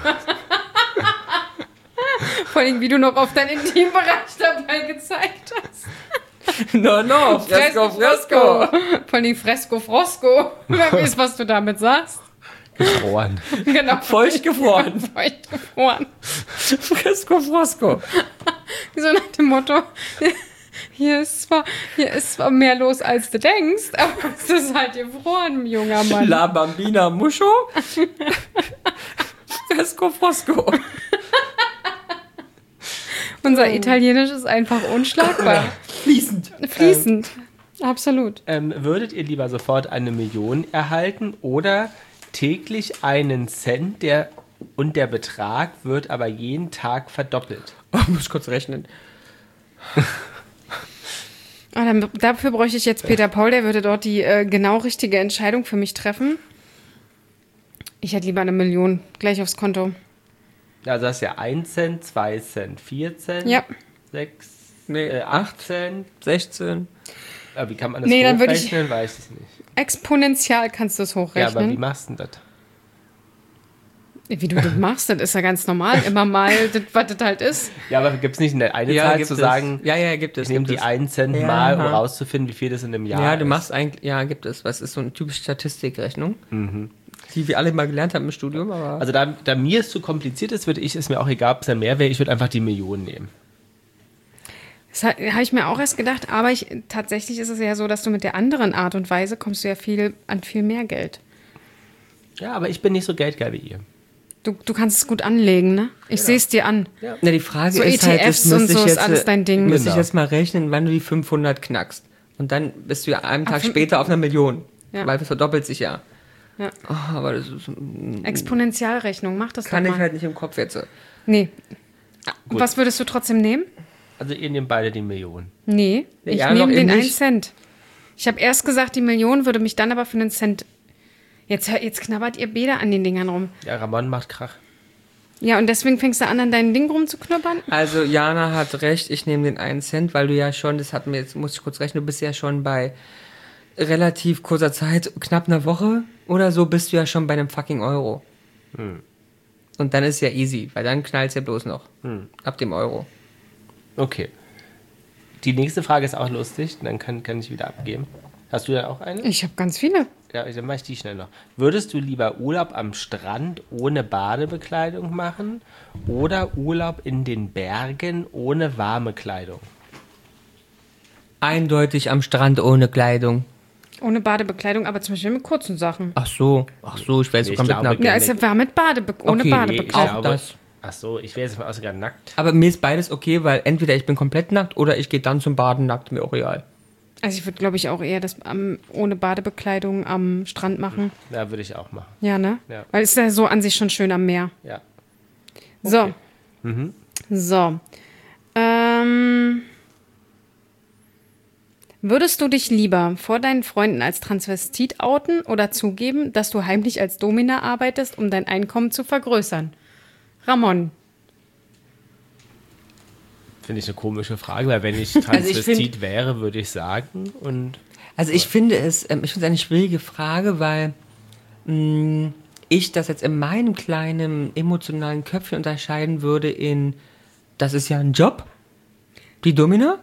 Vor allem, wie du noch auf deinen Intimbereich dabei gezeigt hast. no, no, Fresco, Fresco. Vor allem Fresco, Frosco. Wer weiß, was du damit sagst. Gefroren. Genau. Feucht gefroren. Feucht gefroren. Fresco, Frosco. So nach dem Motto, hier ist zwar, hier ist zwar mehr los, als du denkst, aber es ist halt gefroren, junger Mann. La Bambina Muscho. Fresco, Frosco. Unser Italienisch ist einfach unschlagbar. Fließend. Fließend. Absolut. Ähm, würdet ihr lieber sofort eine Million erhalten oder täglich einen Cent der, und der Betrag wird aber jeden Tag verdoppelt? Oh, muss ich kurz rechnen. Ah, dann, dafür bräuchte ich jetzt Peter Paul, der würde dort die äh, genau richtige Entscheidung für mich treffen. Ich hätte lieber eine Million gleich aufs Konto. Also das ist ja ein Cent, zwei Cent, vier Cent, Ja. sechs, Nee, äh, acht Cent. sechzehn. Aber wie kann man das Nee, dann würde ich- hochrechnen? Weiß ich nicht. Exponentiell kannst du es Ja, aber hochrechnen. wie machst du denn das? Wie du das machst, das ist ja ganz normal. Immer mal, das, was das halt ist. Ja, aber gibt es nicht eine, eine Zahl gibt zu es. sagen, Ja, ja, gibt es. ich nehme gibt die es. einen Cent Ja. mal, um rauszufinden, wie viel das in einem Jahr Ja, du ist. machst eigentlich, ja, gibt es. Was ist so eine typische Statistikrechnung, die wir alle mal gelernt haben im Studium, aber Also da, da mir es zu kompliziert ist, würde ich, ist mir auch egal, ob es dann mehr wäre, ich würde einfach die Million nehmen. Das ha- habe ich mir auch erst gedacht, aber ich, tatsächlich ist es ja so, dass du mit der anderen Art und Weise kommst du ja viel an viel mehr Geld. Ja, aber ich bin nicht so geldgeil wie ihr. Du, du kannst es gut anlegen, ne? Ich sehe es dir an. na, die Frage So ist E T halt, Fs das müsste und so ich ist jetzt, alles dein Ding. müsste Genau. ich jetzt mal rechnen, wann du die fünfhundert knackst. Und dann bist du ja einen Tag fün- später auf einer Million. Ja. Weil das verdoppelt sich ja. Ja. Oh, aber das ist, Exponentialrechnung, mach das kann doch ich mal. halt nicht im Kopf jetzt. Nee. Was würdest du trotzdem nehmen? Also ihr nehmt beide die Million. Nee, Nee, ich ja, noch nehme eben den einen nicht. Cent. Ich habe erst gesagt, die Million würde mich dann aber für einen Cent. Jetzt, hör- jetzt knabbert ihr Bäder an den Dingern rum. Ja, Ramon macht Krach. Ja, und deswegen fängst du an, an deinen Ding rumzuknubbern? Also Jana hat recht, ich nehme den einen Cent, weil du ja schon, das hatten wir jetzt, muss ich kurz rechnen, du bist ja schon bei relativ kurzer Zeit, knapp einer Woche oder so, bist du ja schon bei einem fucking Euro. Und dann ist ja easy, weil dann knallt es ja bloß noch. Ab dem Euro. Okay. Die nächste Frage ist auch lustig, dann kann, kann ich wieder abgeben. Hast du da auch eine? Ich habe ganz viele. Ja, dann mache ich die schnell noch. Würdest du lieber Urlaub am Strand ohne Badebekleidung machen oder Urlaub in den Bergen ohne warme Kleidung? Eindeutig am Strand ohne Kleidung. Ohne Badebekleidung, aber zum Beispiel mit kurzen Sachen. Ach so, ach so, ich wäre jetzt Ich komplett glaube, nackt. Ja, es war mit Badebe ohne Okay, Badebekleidung. auch das. Ach so, ich wäre jetzt mal sogar nackt. Aber mir ist beides okay, weil entweder ich bin komplett nackt oder ich gehe dann zum Baden nackt, mir auch real. Also ich würde, glaube ich, auch eher das am, ohne Badebekleidung am Strand machen. Ja, würde ich auch machen. Ja, ne? Ja. Weil es ist ja so an sich schon schön am Meer. Ja. So. So. Ähm, würdest du dich lieber vor deinen Freunden als Transvestit outen oder zugeben, dass du heimlich als Domina arbeitest, um dein Einkommen zu vergrößern? Ramon. Finde ich eine komische Frage, weil wenn ich Transvestit find- wäre, würde ich sagen. Und Also ich finde es, ähm, ich finde es eine schwierige Frage, weil mh, ich das jetzt in meinem kleinen emotionalen Köpfchen unterscheiden würde in, das ist ja ein Job, die Domina.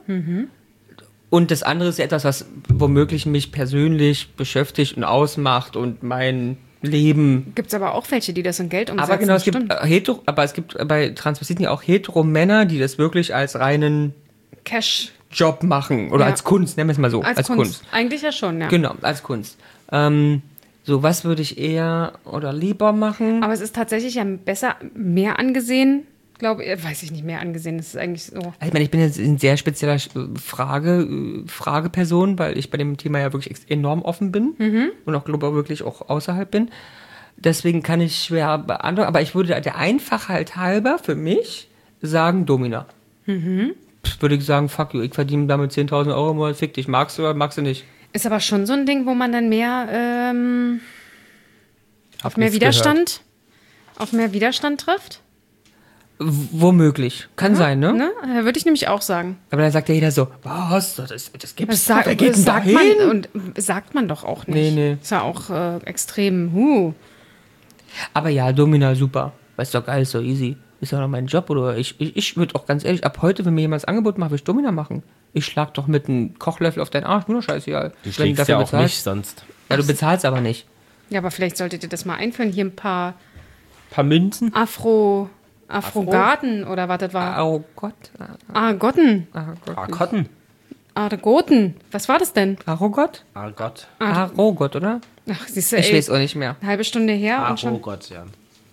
Und das andere ist ja etwas, was womöglich mich persönlich beschäftigt und ausmacht und mein Leben. Gibt es aber auch welche, die das in Geld umsetzen. Aber genau, es stimmt. gibt äh, hetero, aber es gibt bei Transvestiten ja auch hetero Männer, die das wirklich als reinen Cash Job machen oder Ja. als Kunst, nennen wir es mal so, als, Kunst. Eigentlich ja schon, ja. Genau, als Kunst. Ähm, so, was würde ich eher oder lieber machen? Aber es ist tatsächlich ja besser, mehr angesehen, glaube ich, weiß ich nicht, mehr angesehen, das ist eigentlich so. Ich meine, ich bin jetzt ein sehr spezieller äh, Frage, äh, Frageperson, weil ich bei dem Thema ja wirklich ex- enorm offen bin und auch glaube ich wirklich auch außerhalb bin. Deswegen kann ich schwer beantworten, aber ich würde der Einfachheit halber für mich sagen Domina. Pff, würde ich sagen, fuck you, ich verdiene damit zehntausend Euro im Monat, fick dich, magst du oder magst du nicht? Ist aber schon so ein Ding, wo man dann mehr, ähm, auf mehr nichts Widerstand, auf mehr Widerstand trifft. W womöglich. Kann sein, ne? Ne? Äh, Würde ich nämlich auch sagen. Aber dann sagt ja jeder so, was, das, das gibt's Das, doch, sag, wer geht das denn sagt da man hin? und sagt man doch auch nicht. Nee, nee. Ist ja auch äh, extrem. Huh. Aber ja, Domina, super. Weißt du, geil, ist so easy. Ist ja noch mein Job, oder? Ich, ich, ich würde auch ganz ehrlich, ab heute, wenn mir jemand das Angebot macht, will ich Domina machen. Ich schlag doch mit einem Kochlöffel auf deinen Arsch, mir doch scheißegal. du Wenn schlägst dafür ja auch bezahlst. mich sonst. Ja, du bezahlst aber nicht. Ja, aber vielleicht solltet ihr das mal einführen. Hier ein paar Ein paar Münzen? Afro, Afrogaten oder was das war. Oh Gott. Argotten. Ah Gott. Ah, Cotton. Argoten. Was war das denn? Arogott? Ah, Gott. Arogott, oder? Ach, siehst du, Ich ey, weiß auch nicht mehr. eine halbe Stunde her Ah, und schon. oh Gott, ja.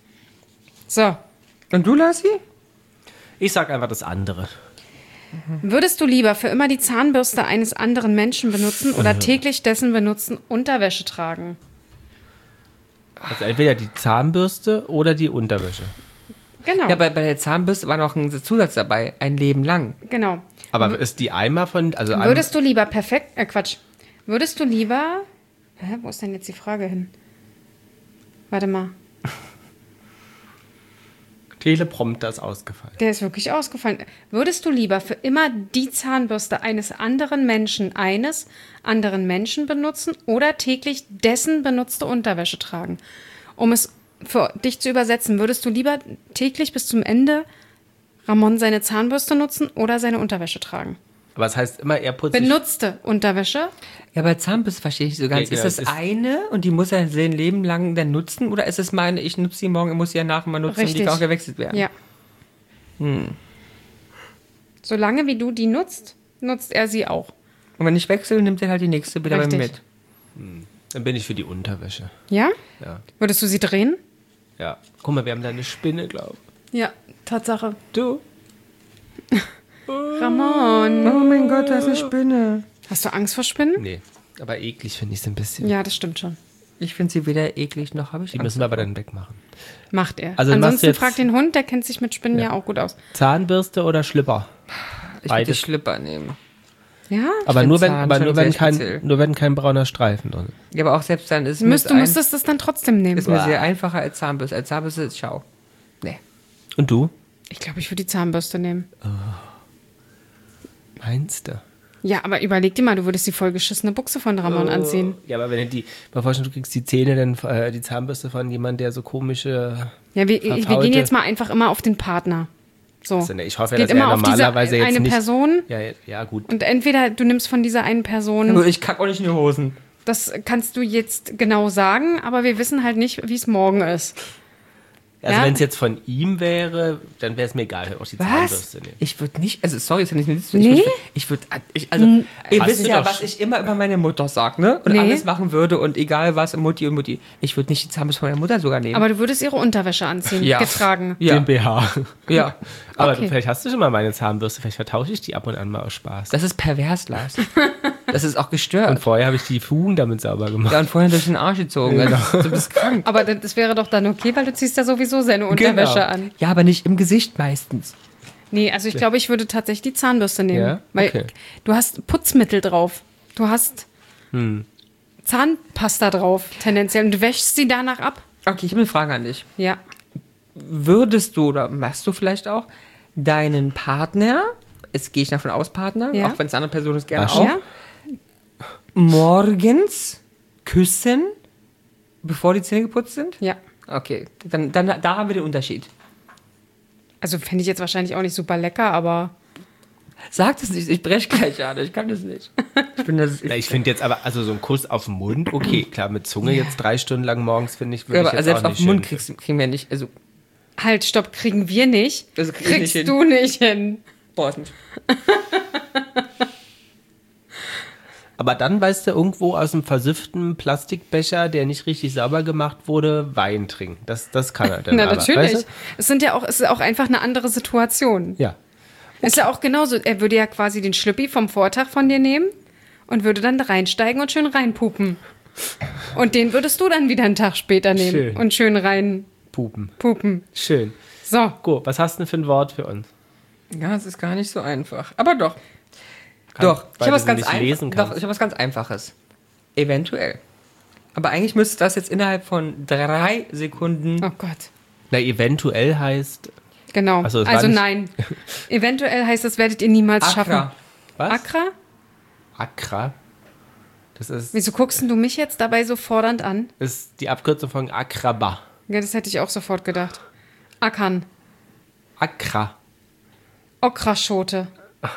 So. Und du, Lassi? Ich sag einfach das andere. Würdest du lieber für immer die Zahnbürste eines anderen Menschen benutzen oder täglich dessen benutzen Unterwäsche tragen? Also entweder die Zahnbürste oder die Unterwäsche. Genau. Ja, bei, bei der Zahnbürste war noch ein Zusatz dabei. Ein Leben lang. genau. Aber ist die einmal von... Also einmal- Würdest du lieber perfekt, äh Quatsch, würdest du lieber, hä, wo ist denn jetzt die Frage hin? Warte mal, Teleprompter ist ausgefallen. der ist wirklich ausgefallen. Würdest du lieber für immer die Zahnbürste eines anderen Menschen, eines anderen Menschen benutzen oder täglich dessen benutzte Unterwäsche tragen? Um es für dich zu übersetzen, würdest du lieber täglich bis zum Ende Ramon seine Zahnbürste nutzen oder seine Unterwäsche tragen? Aber es heißt immer, er putzt sich... Benutzte Unterwäsche? Ja, bei Zahnbürste verstehe ich so ganz. Ja, genau, ist das es ist- eine und die muss er sein Leben lang dann nutzen? Oder ist es meine, ich nutze sie morgen, ich muss sie ja nachher mal nutzen und die Richtig. kann auch gewechselt werden? Ja. Solange wie du die nutzt, nutzt er sie auch. Und wenn ich wechsle, nimmt er halt die nächste wieder bei mir Richtig. mit. Dann bin ich für die Unterwäsche. Ja? Ja. Würdest du sie drehen? Ja. Guck mal, wir haben da eine Spinne, glaube ich. Ja, Tatsache. Du? Ramon. Oh mein Gott, da ist eine Spinne. Hast du Angst vor Spinnen? Nee. Aber eklig finde ich es ein bisschen. Ja, das stimmt schon. Ich finde sie weder eklig noch habe ich Die Angst. müssen wir aber dann wegmachen. Macht er. Also machst du Ansonsten jetzt- frag den Hund, der kennt sich mit Spinnen ja, Ja. auch gut aus. Zahnbürste oder Schlipper? Ich würde die beides. Schlipper nehmen. Ja? Aber find nur wenn, Zahn aber schon nur wenn sehr kein, speziell. nur wenn kein brauner Streifen drin ist. Ja, aber auch selbst dann ist, Müsst, du mir müsstest das dann trotzdem nehmen. ist mir sehr einfacher als Zahnbürste. Als Zahnbürste ist schau. Nee. Und du? Ich glaube, ich würde die Zahnbürste nehmen. Meinst du? Ja, aber überleg dir mal, du würdest die vollgeschissene Buchse von Ramon anziehen. Ja, aber wenn du die, mal vorstellen, du kriegst die Zähne, dann äh, die Zahnbürste von jemandem, der so komische. Ja, wir, wir gehen Verfaulte- jetzt mal einfach immer auf den Partner. So. Also, ne, ich hoffe, Es geht dass er immer auf diese normalerweise jetzt eine nicht. Person Ja, ja, ja, gut. und entweder du nimmst von dieser einen Person. Also ich kack auch nicht in die Hosen. Das kannst du jetzt genau sagen, aber wir wissen halt nicht, wie es morgen ist. Also Ja. wenn es jetzt von ihm wäre, dann wäre es mir egal, auch die Was? Zahnbürste nehmen. Ich würde nicht, also sorry, ist ja nicht ich Nee? würd, ich würde, ich, also, ihr Hast wisst du ja, doch was schon. ich immer über meine Mutter sage, ne? Und Nee. alles machen würde und egal was, Mutti und Mutti. Ich würde nicht die Zahnbürste von meiner Mutter sogar nehmen. Aber du würdest ihre Unterwäsche anziehen, Ja. getragen. ja, Den B H. ja. Aber Okay. vielleicht hast du schon mal meine Zahnbürste, vielleicht vertausche ich die ab und an mal aus Spaß. Das ist pervers, Lars. Das ist auch gestört. Und vorher habe ich die Fugen damit sauber gemacht. ja, und vorhin durch den Arsch gezogen. Also, du bist krank. Aber das das wäre doch dann okay, weil du ziehst ja sowieso seine Unterwäsche Genau. an. Ja, aber nicht im Gesicht meistens. Nee, also ich glaube, ich würde tatsächlich die Zahnbürste nehmen. Ja? Weil Okay. du hast Putzmittel drauf. Du hast Hm. Zahnpasta drauf, tendenziell. Und du wäschst sie danach ab. Okay, ich habe eine Frage an dich. Ja. Würdest du, oder machst du vielleicht auch, deinen Partner, jetzt gehe ich davon aus, Partner, Ja. auch wenn es eine andere Person ist, gerne Waschen? auch, Ja? morgens küssen, bevor die Zähne geputzt sind? Ja. Okay, dann, dann da haben wir den Unterschied. Also fände ich jetzt wahrscheinlich auch nicht super lecker, aber Sag das nicht, ich breche gleich an, ich kann das nicht. Ich bin das, Na, ich finde jetzt aber, also so ein Kuss auf den Mund, okay, klar, mit Zunge jetzt drei Stunden lang morgens, finde ich, ja, würde ich aber jetzt selbst auch auf nicht den Mund schön kriegst, kriegen wir nicht, also, halt, stopp, kriegen wir nicht. Also krieg ich nicht Kriegst hin. du nicht hin. boah, ist nicht. Aber dann, weißt du, irgendwo aus einem versifften Plastikbecher, der nicht richtig sauber gemacht wurde, Wein trinken. Das, das kann er dann Na, aber, natürlich. Weißt Es sind ja auch, es ist auch einfach eine andere Situation. du? Ja. Ist ja auch genauso. Er würde ja quasi den Schlüppi vom Vortag von dir nehmen und würde dann da reinsteigen und schön reinpupen. Und den würdest du dann wieder einen Tag später nehmen Schön. und schön reinpupen. Pupen. Schön. So, Gut, was hast du denn für ein Wort für uns? Ja, es ist gar nicht so einfach. Aber doch. Kann- doch, ich weil habe du was sie ganz nicht einfach- lesen Doch, kannst. ich habe was ganz Einfaches. Eventuell. Aber eigentlich müsste das jetzt innerhalb von drei Sekunden. oh Gott. Na, eventuell heißt, Genau. Ach so, es war also nicht- nein. Eventuell heißt, das werdet ihr niemals schaffen. Accra. was? Accra? Accra. Das ist, Wieso guckst denn du mich jetzt dabei so fordernd an? ist die Abkürzung von Akraba. Ja, das hätte ich auch sofort gedacht. Ackern. Accra. Okraschote.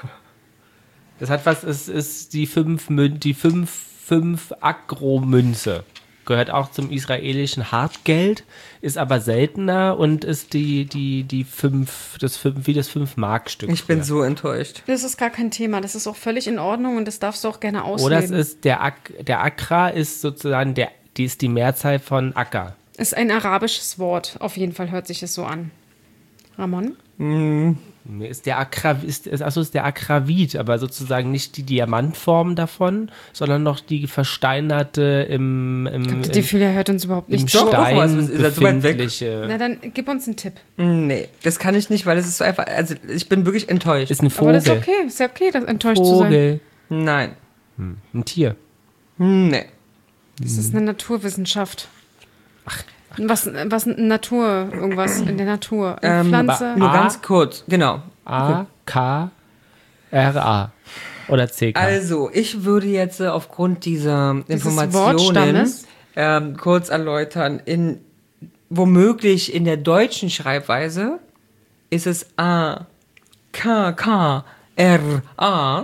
Das hat was, es ist die fünf, Mün- die fünf, fünf Agro-Münze. Gehört auch zum israelischen Hartgeld, ist aber seltener und ist die, die, die fünf, das fünf, wie das fünf Mark-Stück. Ich bin früher. so enttäuscht. Das ist gar kein Thema. Das ist auch völlig in Ordnung und das darfst du auch gerne Oder es ausleben. ist der, Ak der Akra ist sozusagen der, die ist die Mehrzahl von Acker. Ist ein arabisches Wort. Auf jeden Fall hört sich es so an. Ramon? Nee, Ist der Akra, ist, ist, also ist der Akravit, aber sozusagen nicht die Diamantform davon, sondern noch die versteinerte im, im, Die im, Filia hört uns überhaupt im nicht Doch, zu. doch, was, Stein ist- ist das so weit weg? befindliche. Na dann gib uns einen Tipp. Nee, das kann ich nicht, weil es ist so einfach. Also, ich bin wirklich enttäuscht. Ist ein Aber Vogel. das ist okay. Ist ja okay, das enttäuscht zu sein. Vogel. Nein. Ein Tier. Nee. Das ist eine Naturwissenschaft. Was, was Natur, irgendwas in der Natur. Eine Ähm, Pflanze. Nur A- ganz kurz, genau. A, K, R, A. Oder C, K. Also, ich würde jetzt äh, aufgrund dieser Dieses Informationen Wortstammes? ähm, kurz erläutern. In, womöglich in der deutschen Schreibweise ist es A, K, K, R, A.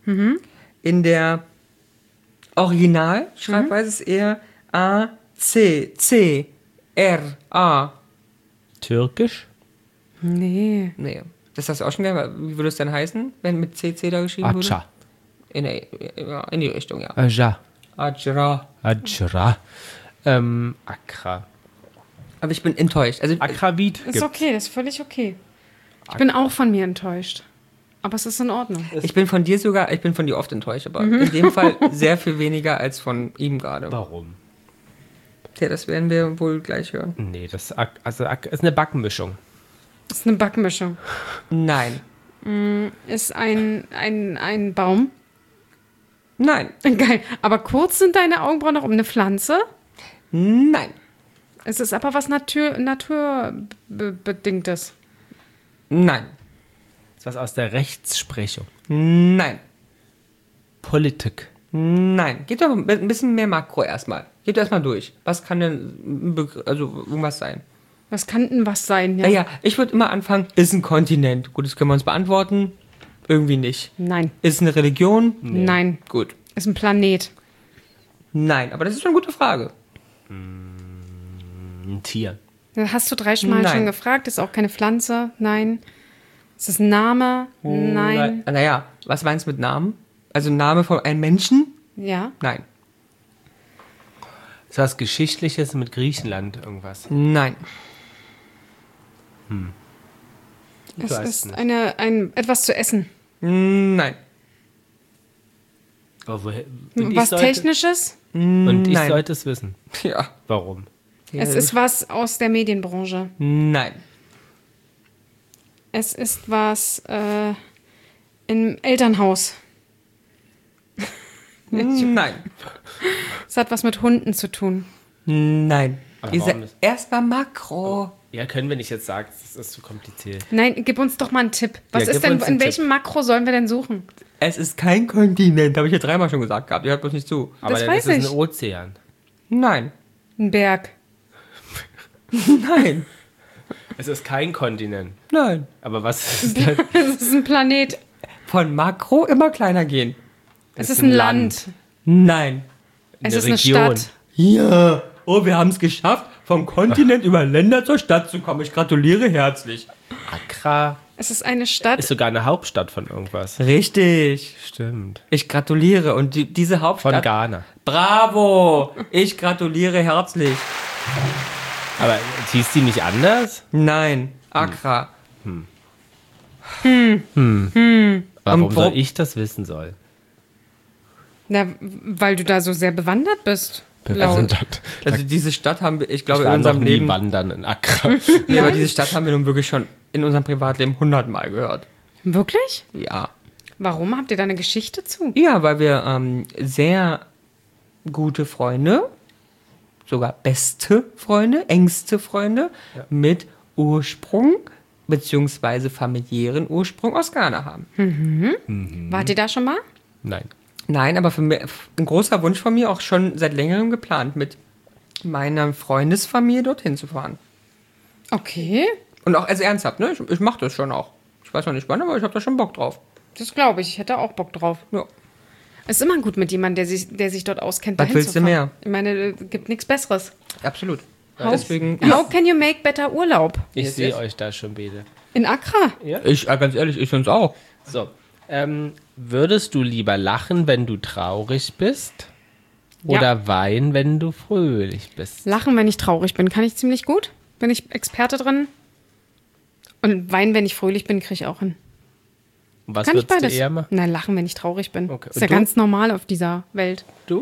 In der Originalschreibweise ist eher A, C, C, R, A. Türkisch? Nee. Nee, das hast du auch schon gehört. Wie würde es denn heißen, wenn mit C C da geschrieben wurde? Acha. In, der, ja, in die Richtung, ja. Aja. Ajra. Ajra. Ähm, Akra. Aber ich bin enttäuscht. Also, Akravit Ist gibt's. okay, das ist völlig okay. Ich bin auch von mir enttäuscht. Aber es ist in Ordnung. ich bin von dir sogar, ich bin von dir oft enttäuscht, aber in dem Fall sehr viel weniger als von ihm gerade. Warum? Ja, das werden wir wohl gleich hören. Nee, das Ak also Ak ist eine Backmischung. Das ist eine Backmischung. Nein. Ist ein, ein, ein Baum. Nein. Geil. Aber kurz sind deine Augenbrauen noch um eine Pflanze. Nein. Es ist aber was Natur, Naturbedingtes. Nein. Das ist was aus der Rechtsprechung. Nein. Politik. Nein. Geht doch ein bisschen mehr Makro erstmal. Geht doch erstmal durch. Was kann denn, Begr- also irgendwas sein? Was kann denn was sein? Ja. Naja, ich würde immer anfangen, ist ein Kontinent. Gut, das können wir uns beantworten. Irgendwie nicht. Nein. Ist eine Religion? Nein. Gut. Ist ein Planet. Nein, aber das ist schon eine gute Frage. Ein Tier. Hast du drei Mal Nein. schon gefragt? Ist auch keine Pflanze? Nein. Ist es ein Name? Nein. Na- Naja, was meinst du mit Namen? Also Name von einem Menschen? Ja. Nein. Ist was Geschichtliches mit Griechenland irgendwas? Nein. Ich Es weiß ist nicht. eine, ein, etwas zu essen. Nein. Aber woher? Und ich Was sollte- Technisches? Und ich Nein. sollte es wissen. Ja. Warum? ja Es ist was aus der Medienbranche. Nein. Es ist was äh, im Elternhaus. Nein. Es hat was mit Hunden zu tun. Nein. Aber Ihr warum seid ist- erstmal Makro. Ja, können wir nicht jetzt sagen, das ist zu kompliziert. Nein, gib uns doch mal einen Tipp. Was Ja, ist gib denn, uns einen in welchem Makro sollen wir denn suchen? Es ist kein Kontinent, habe ich ja dreimal schon gesagt gehabt. Ihr hört bloß nicht zu. Aber Das dann weiß ist es ich. ein Ozean. Nein. Ein Berg. Nein. Es ist kein Kontinent. Nein. Aber was ist das? Es ist ein Planet. Von Makro immer kleiner gehen. Es ist ein Land. Nein. Es Eine ist eine Region. Stadt. Ja. Oh, wir haben es geschafft, vom Kontinent über Länder zur Stadt zu kommen. Ich gratuliere herzlich. Accra Es ist eine Stadt. ist sogar eine Hauptstadt von irgendwas. Richtig. Stimmt. Ich gratuliere. Und die, diese Von Hauptstadt... Ghana. Bravo. Ich gratuliere herzlich. Aber hieß die nicht anders? Nein. Accra. Warum Und wo- soll ich das wissen soll? Na, weil du da so sehr bewandert bist. Laut. Also diese Stadt haben wir, ich Ich glaube, war in noch unserem nie Leben... wandern in Accra. Nee, aber diese Stadt haben wir nun wirklich schon in unserem Privatleben hundertmal gehört. Wirklich? Ja. Warum? Habt ihr da eine Geschichte zu? Ja, weil wir ähm, sehr gute Freunde, sogar beste Freunde, engste Freunde mit Ursprung beziehungsweise familiären Ursprung aus Ghana haben. Wart ihr da schon mal? Nein. Nein, aber für mich, ein großer Wunsch von mir, auch schon seit längerem geplant, mit meiner Freundesfamilie dorthin zu fahren. Okay. Und auch, also ernsthaft, ne? Ich, ich mache das schon auch. Ich weiß noch nicht wann, aber ich habe da schon Bock drauf. Das glaube ich. Ich hätte auch Bock drauf. Ja. Es ist immer gut mit jemandem, der sich, der sich dort auskennt. Was dahin willst zu du fahren. mehr? Ich meine, es gibt nichts Besseres. Absolut. How, Deswegen, how can you make better Urlaub? Ich Yes, sehe yes. euch da schon beide. In Accra? ich, äh, ganz ehrlich, ich uns auch. So. Ähm, würdest du lieber lachen, wenn du traurig bist? Ja. Oder weinen, wenn du fröhlich bist? Lachen, wenn ich traurig bin, kann ich ziemlich gut. Bin ich Experte drin. Und weinen, wenn ich fröhlich bin, kriege ich auch hin. Und was Kann ich würdest du beides? eher machen? Nein, lachen, wenn ich traurig bin. Okay. Ist Und ja du? ganz normal auf dieser Welt. Du?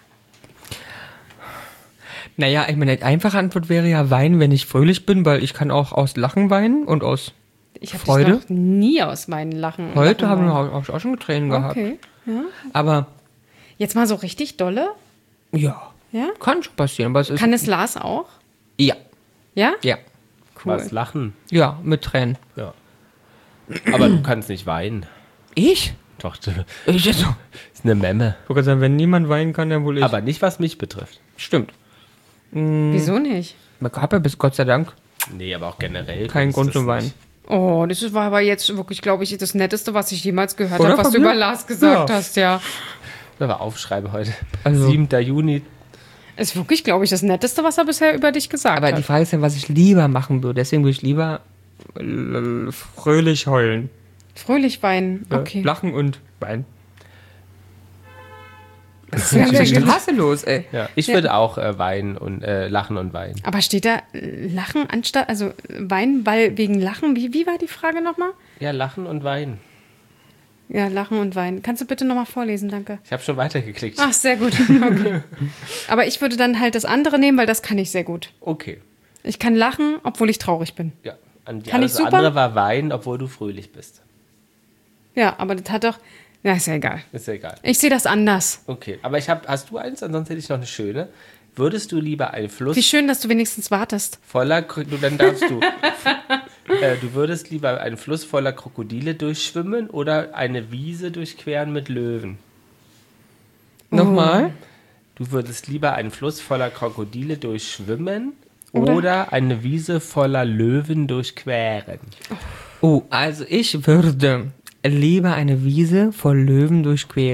Naja, ich meine, die einfache Antwort wäre ja weinen, wenn ich fröhlich bin, weil ich kann auch aus Lachen weinen und aus Ich habe Freude? dich noch nie aus meinen Lachen. heute Lachen haben wir weinen. auch, auch schon Tränen gehabt. Okay. Ja. Aber Jetzt mal so richtig dolle? ja, Ja? kann schon passieren. Aber es ist, Kann es Lars auch? ja, Ja? ja, Cool. Was lachen? ja, mit Tränen. Ja. Aber du kannst nicht weinen. Ich? Doch, du Ich ist so. ist eine Memme. Ich wollte sagen, wenn niemand weinen kann, dann wohl ich. Aber nicht, was mich betrifft. stimmt. Wieso nicht? Ich habe ja bis Gott sei Dank Nee, aber auch generell. keinen ist Grund das zum Weinen. nicht. Oh, das war aber jetzt wirklich, glaube ich, das Netteste, was ich jemals gehört Oder habe, was von du mir? über Lars gesagt Ja. hast, ja. Da war Aufschreiben heute. Also- siebter Juni. Ist wirklich, glaube ich, das Netteste, was er bisher über dich gesagt Aber die hat. Frage ist ja, was ich lieber machen würde. Deswegen würde ich lieber äh, fröhlich heulen. Fröhlich weinen, Äh, okay. Lachen und weinen. Das Was ist ist ja die Straße los, ey? Ja, ich würde auch äh, weinen und äh, lachen und weinen. Aber steht da äh, Lachen anstatt, also äh, weinen, weil wegen Lachen, wie, wie war die Frage nochmal? Ja, lachen und weinen. Ja, Lachen und Weinen. Kannst du bitte nochmal vorlesen, danke. Ich habe schon weitergeklickt. Ach, sehr gut. Okay. Aber ich würde dann halt das andere nehmen, weil das kann ich sehr gut. Okay. Ich kann lachen, obwohl ich traurig bin. Ja. Und die Kann ich alles super? andere war weinen, obwohl du fröhlich bist. Ja, aber das hat doch. Na, ist ja egal. Ist ja egal. Ich sehe das anders. Okay. Aber ich habe, hast du eins? Ansonsten hätte ich noch eine schöne. Würdest du lieber einen Fluss Wie schön, dass du wenigstens wartest. voller, Kro- du, dann darfst du, äh, du würdest lieber einen Fluss voller Krokodile durchschwimmen oder eine Wiese durchqueren mit Löwen? Nochmal? Du würdest lieber einen Fluss voller Krokodile durchschwimmen oder, Oder? eine Wiese voller Löwen durchqueren. Oh, also ich würde lieber eine Wiese voll Löwen durchqueren.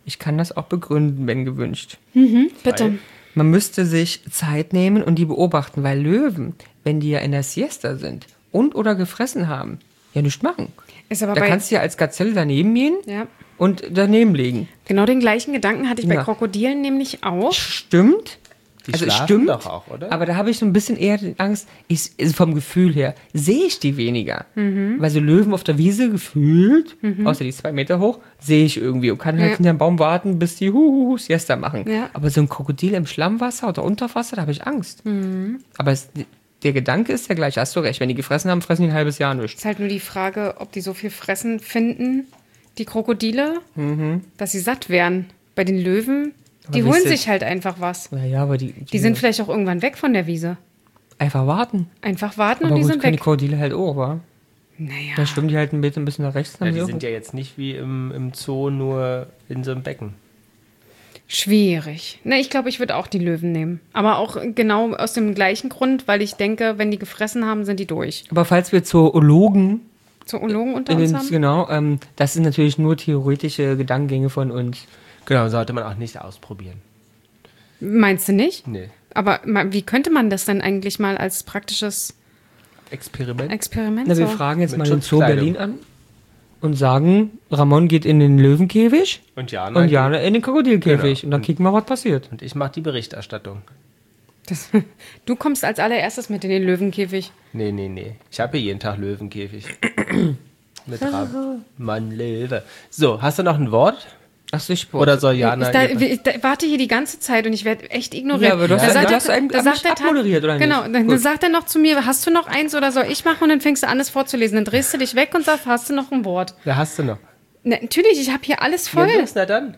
Ich kann das auch begründen, wenn gewünscht. Bitte. Weil- Man müsste sich Zeit nehmen und die beobachten, weil Löwen, wenn die ja in der Siesta sind und oder gefressen haben, ja nichts machen. Ist aber Da bei, kannst du ja als Gazelle daneben gehen ja, und daneben legen. genau den gleichen Gedanken hatte ich bei Ja. Krokodilen nämlich auch. Stimmt. Die also es schlafen stimmt, doch auch, oder? aber da habe ich so ein bisschen eher die Angst, ich, also vom Gefühl her, sehe ich die weniger. Mhm. Weil so Löwen auf der Wiese gefühlt, außer die ist zwei Meter hoch, sehe ich irgendwie und kann halt Ja. hinter dem Baum warten, bis die Huhuhu Siesta machen. Ja. Aber so ein Krokodil im Schlammwasser oder Unterwasser, da habe ich Angst. Mhm. Aber es, der Gedanke ist ja gleich, hast du recht. Wenn die gefressen haben, fressen die ein halbes Jahr nichts. Ist halt nur die Frage, ob die so viel fressen finden, die Krokodile, dass sie satt werden. Bei den Löwen, die Aber holen wisst ihr- sich halt einfach was. Ja, ja, aber die, Die sind vielleicht auch irgendwann weg von der Wiese. einfach warten. Einfach warten Aber und die gut, sind können die weg. Krokodile halt auch, wa? Naja. Da schwimmen die halt ein bisschen, ein bisschen nach rechts. Ja, haben die sie auch- sind ja jetzt nicht wie im, im Zoo nur in so einem Becken. Schwierig. Ne, ich glaube, ich würde auch die Löwen nehmen. Aber auch genau aus dem gleichen Grund, weil ich denke, wenn die gefressen haben, sind die durch. Aber falls wir Zoologen, Zoologen unter in uns den, haben? genau, ähm, das sind natürlich nur theoretische Gedankengänge von uns. Genau, sollte man auch nicht ausprobieren. Meinst du nicht? Nee. Aber ma- wie könnte man das denn eigentlich mal als praktisches Experiment. Experiment Na, wir so? fragen jetzt Mit mal den Zoo Schutzkleidung. Berlin an und sagen, Ramon geht in den Löwenkäfig Und Jana. und Jana in den Krokodilkäfig. Genau. Und dann kicken wir, was passiert. Und ich mache die Berichterstattung. Das, du kommst als allererstes mit in den Löwenkäfig. Nee, nee, nee. Ich habe hier jeden Tag Löwenkäfig. Mit Mann, Löwe. So, hast du noch ein Wort? Ach so, ich Oder soll Jana... ich, da, ihre- ich da, warte hier die ganze Zeit und ich werde echt ignoriert. Ja, aber du hast- Da du sagt hast er- einen- da hab sagt ich der Tag- abmoderiert, oder nicht? Genau, dann, dann Gut. sagt er noch zu mir, hast du noch eins oder soll ich machen? Und dann fängst du an, es vorzulesen. Dann drehst du dich weg und sagst, hast du noch ein Wort? Da hast du noch. Na, natürlich, ich habe hier alles voll. Ja, los, na dann.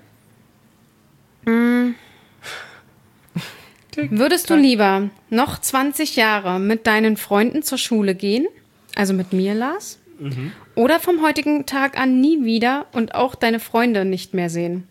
Würdest du lieber noch zwanzig Jahre mit deinen Freunden zur Schule gehen, also mit mir, Lars, Mhm. oder vom heutigen Tag an nie wieder und auch deine Freunde nicht mehr sehen?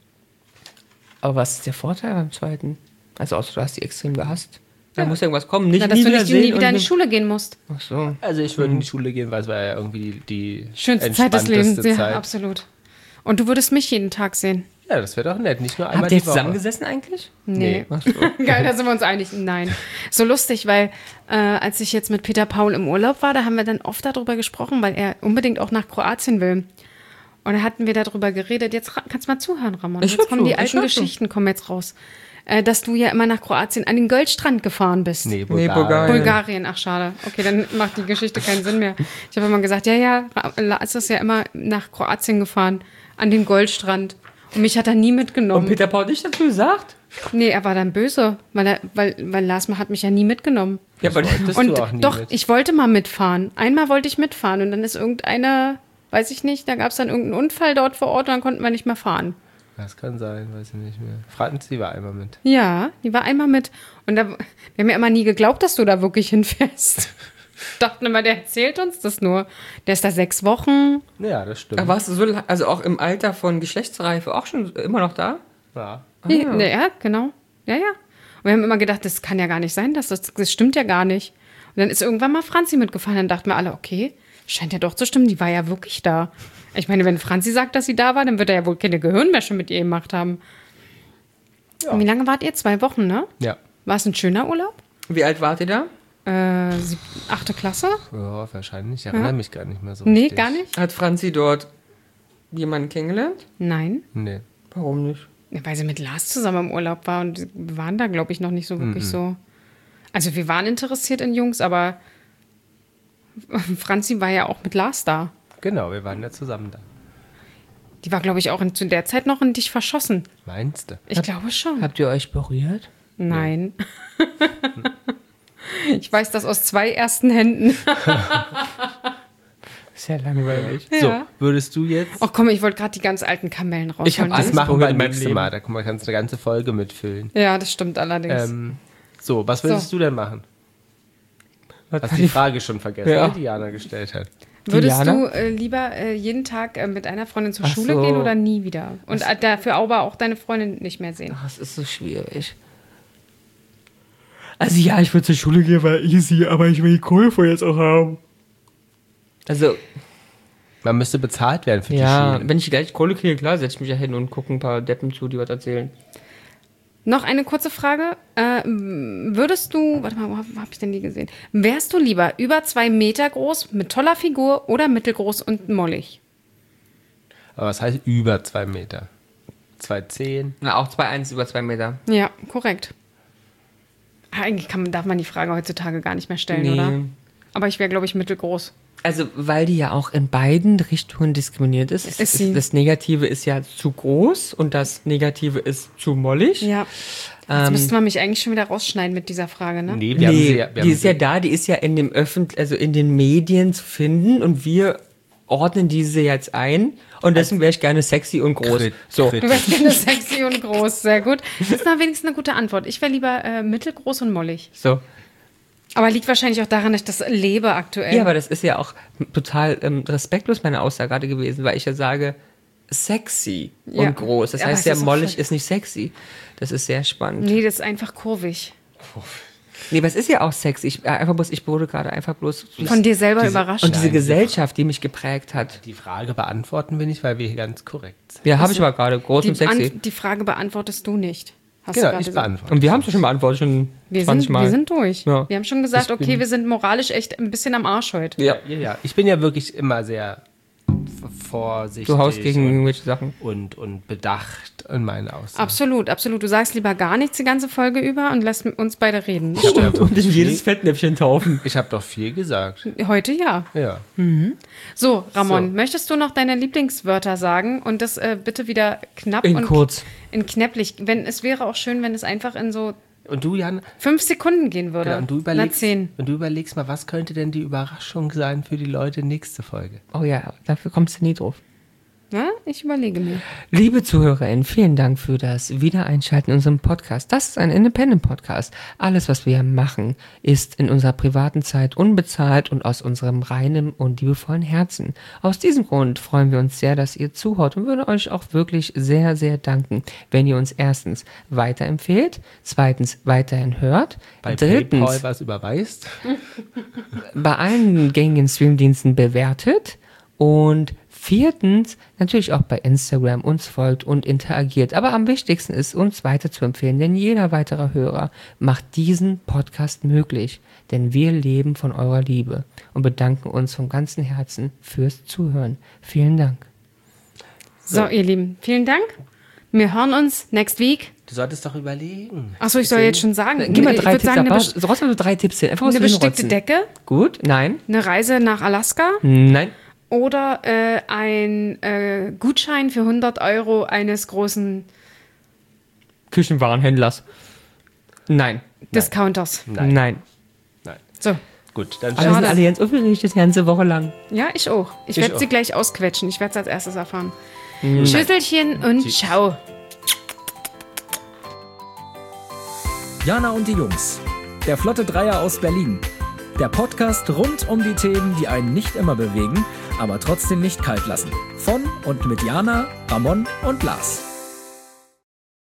Aber was ist der Vorteil beim zweiten? Also außer du hast die extrem gehasst. Da muss irgendwas kommen. Nicht Na, dass nie du wieder nicht sehen nie wieder in und- die Schule gehen musst. Ach so. Also ich würde in die Schule gehen, weil es war ja irgendwie die Schönste Zeit des Lebens, entspannteste ja, Zeit. absolut. Und du würdest mich jeden Tag sehen. Ja, das wäre doch nett. Nicht nur einmal Habt ihr die Woche. zusammengesessen eigentlich? Nee. Ach so. Geil, da sind wir uns einig. Nein. So lustig, weil äh, als ich jetzt mit Peter Paul im Urlaub war, da haben wir dann oft darüber gesprochen, weil er unbedingt auch nach Kroatien will. Und da hatten wir darüber geredet. Jetzt ra- kannst du mal zuhören, Ramon. Ich Jetzt hör kommen zu, die ich alten hör zu. Geschichten kommen jetzt raus. Äh, dass du ja immer nach Kroatien an den Goldstrand gefahren bist. Nee, Nee, Bulgarien. Bulgarien. Bulgarien, ach schade. Okay, dann macht die Geschichte keinen Sinn mehr. Ich habe immer gesagt, ja, ja, Lars ist ja immer nach Kroatien gefahren, an den Goldstrand. Und mich hat er nie mitgenommen. Und Peter Paul nicht dazu gesagt? Nee, er war dann böse, weil, er, weil, weil Lars hat mich ja nie mitgenommen. Ja, aber Wolltest Und du auch nie doch, mit. ich wollte mal mitfahren. Einmal wollte ich mitfahren und dann ist irgendeine, weiß ich nicht, da gab es dann irgendeinen Unfall dort vor Ort und dann konnten wir nicht mehr fahren. Das kann sein, weiß ich nicht mehr. Franzi war einmal mit. Ja, die war einmal mit. Und da, wir haben ja immer nie geglaubt, dass du da wirklich hinfährst. Dachten immer, der erzählt uns das nur. Der ist da sechs Wochen. Ja, das stimmt. da warst du so, lang- also auch im Alter von Geschlechtsreife auch schon immer noch da? ja. Ah, Ja, ja, genau. Ja, ja. Und wir haben immer gedacht, das kann ja gar nicht sein, das, das, das stimmt ja gar nicht. Und dann ist irgendwann mal Franzi mitgefahren. Dann dachten wir alle, okay, scheint ja doch zu stimmen, die war ja wirklich da. Ich meine, wenn Franzi sagt, dass sie da war, dann wird er ja wohl keine Gehirnwäsche mit ihr gemacht haben. Ja. Und wie lange wart ihr? Zwei Wochen, ne? Ja. War es ein schöner Urlaub? Wie alt wart ihr da? Äh, sieb, achte Klasse? Ja, wahrscheinlich. Ich erinnere mich gar nicht mehr so Nee, richtig. gar nicht? Hat Franzi dort jemanden kennengelernt? Nein. Nee. Warum nicht? Ja, weil sie mit Lars zusammen im Urlaub war und wir waren da, glaube ich, noch nicht so wirklich so. Also wir waren interessiert in Jungs, aber Franzi war ja auch mit Lars da. Genau, wir waren ja zusammen da. Die war, glaube ich, auch in, zu der Zeit noch in dich verschossen. Meinst du? Ich glaube schon. Habt ihr euch berührt? Nein. Ich weiß das aus zwei ersten Händen. Sehr langweilig. Ja. So, würdest du jetzt... Ach komm, ich wollte gerade die ganz alten Kamellen rausholen. Ich hab das alles machen wir probiert in meinem nächstes Leben. Mal. Da kann man kannst du eine ganze Folge mitfüllen. Ja, das stimmt allerdings. Ähm, so, was würdest So. du denn machen? Was Hast war die die Frage schon vergessen, Ja. die Diana gestellt hat. Würdest Diana? du äh, lieber äh, jeden Tag äh, mit einer Freundin zur Ach Schule so. gehen oder nie wieder? Und äh, dafür aber auch deine Freundin nicht mehr sehen? Ach, es ist so schwierig. Also ja, ich würde zur Schule gehen, weil easy, aber ich will die Kohle vor jetzt auch haben. Also, Man müsste bezahlt werden für Ja, die Schiene. wenn ich gleich Kohle kriege, klar, setze ich mich ja hin und gucke ein paar Deppen zu, die was erzählen. Noch eine kurze Frage. Äh, würdest du, warte mal, wo habe hab ich denn die gesehen? Wärst du lieber über zwei Meter groß, mit toller Figur oder mittelgroß und mollig? Aber was heißt über zwei Meter? zwei zehn? Na, auch zwei Komma eins über zwei Meter. Ja, korrekt. Eigentlich kann man, darf man die Frage heutzutage gar nicht mehr stellen, Nee. oder? Aber ich wäre, glaube ich, mittelgroß. Also, weil die ja auch in beiden Richtungen diskriminiert ist. Ist ist sie. Das Negative ist ja zu groß und das Negative ist zu mollig. Ja. Jetzt müsste man mich eigentlich schon wieder rausschneiden mit dieser Frage, ne? Nee, wir haben Nee, sie ja, wir die haben ist ja sie- da, die ist ja in dem Öffent also in den Medien zu finden und wir ordnen diese jetzt ein und deswegen wäre ich gerne sexy und groß. Krit- So. Krit- Du wärst gerne sexy und groß, sehr gut. Das ist na wenigstens eine gute Antwort. Ich wäre lieber äh, mittelgroß und mollig. So. Aber liegt wahrscheinlich auch daran, dass ich das lebe aktuell. Ja, aber das ist ja auch total ähm, respektlos meine Aussage gerade gewesen, weil ich ja sage, sexy Ja. und groß. Das Ja, aber heißt es ja, ist auch mollig voll- ist nicht sexy. Das ist sehr spannend. Nee, das ist einfach kurvig. Nee, aber es ist ja auch sexy. Ich, äh, einfach bloß, ich wurde gerade einfach bloß Von dir selber diese- überrascht. und diese Nein, Gesellschaft, die mich geprägt hat. Die Frage beantworten wir nicht, weil wir hier ganz korrekt sind. Ja, habe ich aber gerade. Groß die, und sexy. An, die Frage beantwortest du nicht. Hast du Genau, gerade ich gesagt. beantworte. Und wir haben es schon beantwortet, schon Wir zwanzig sind, Mal. wir sind durch. Ja. Wir haben schon gesagt, Ich okay, bin- wir sind moralisch echt ein bisschen am Arsch heute. ja. Ja, ja. Ich bin ja wirklich immer sehr v- vorsichtig Du haust gegen und, irgendwelche Sachen. und, und bedacht in meinen Aussagen. Absolut, absolut. Du sagst lieber gar nichts die ganze Folge über und lässt uns beide reden. Ich habe doch, Und in jedes viel- Fettnäpfchen taufen. ich hab doch viel gesagt. Heute ja. Ja. So, Ramon, So. möchtest du noch deine Lieblingswörter sagen und das äh, bitte wieder knapp In und kurz. in knäpplich. Wenn, es wäre auch schön, wenn es einfach in so Und du, Jan, fünf Sekunden gehen würde. genau, und, du Na, überlegst, zehn. und du überlegst mal, was könnte denn die Überraschung sein für die Leute nächste Folge? Oh ja, dafür kommst du nie drauf. Na, ich überlege mir. Liebe ZuhörerInnen, vielen Dank für das Wiedereinschalten in unserem Podcast. Das ist ein Independent-Podcast. Alles, was wir machen, ist in unserer privaten Zeit unbezahlt und aus unserem reinen und liebevollen Herzen. Aus diesem Grund freuen wir uns sehr, dass ihr zuhört und würden euch auch wirklich sehr, sehr danken, wenn ihr uns erstens weiterempfehlt, zweitens weiterhin hört, Bei drittens PayPal was überweist? bei allen gängigen Streamdiensten bewertet und viertens natürlich auch bei Instagram uns folgt und interagiert. Aber am wichtigsten ist, uns weiter zu empfehlen, denn jeder weitere Hörer macht diesen Podcast möglich. Denn wir leben von eurer Liebe und bedanken uns vom ganzen Herzen fürs Zuhören. Vielen Dank. So, ihr Lieben, vielen Dank. Wir hören uns next week. Du solltest doch überlegen. Achso, ich soll jetzt schon sagen. Gib mal ich drei würde Tipps sagen, eine, ab. best- Raus mal so drei Tipps hin. Einfach aus eine dem bestickte Hinrotzen. Decke, Gut? Nein? eine Reise nach Alaska Nein. oder äh, ein äh, Gutschein für hundert Euro eines großen Küchenwarenhändlers. Nein. Discounters. Nein. Nein. Nein. So, Gut, dann Aber wir sind Schade. alle ganz aufgeregt, das ganze Woche lang. ja, ich auch. Ich Ich werde sie auch. gleich ausquetschen. Ich werde es als erstes erfahren. Schüsselchen und Tschüss. ciao. Jana und die Jungs. Der Flotte Dreier aus Berlin. Der Podcast rund um die Themen, die einen nicht immer bewegen, aber trotzdem nicht kalt lassen. Von und mit Jana, Ramon und Lars.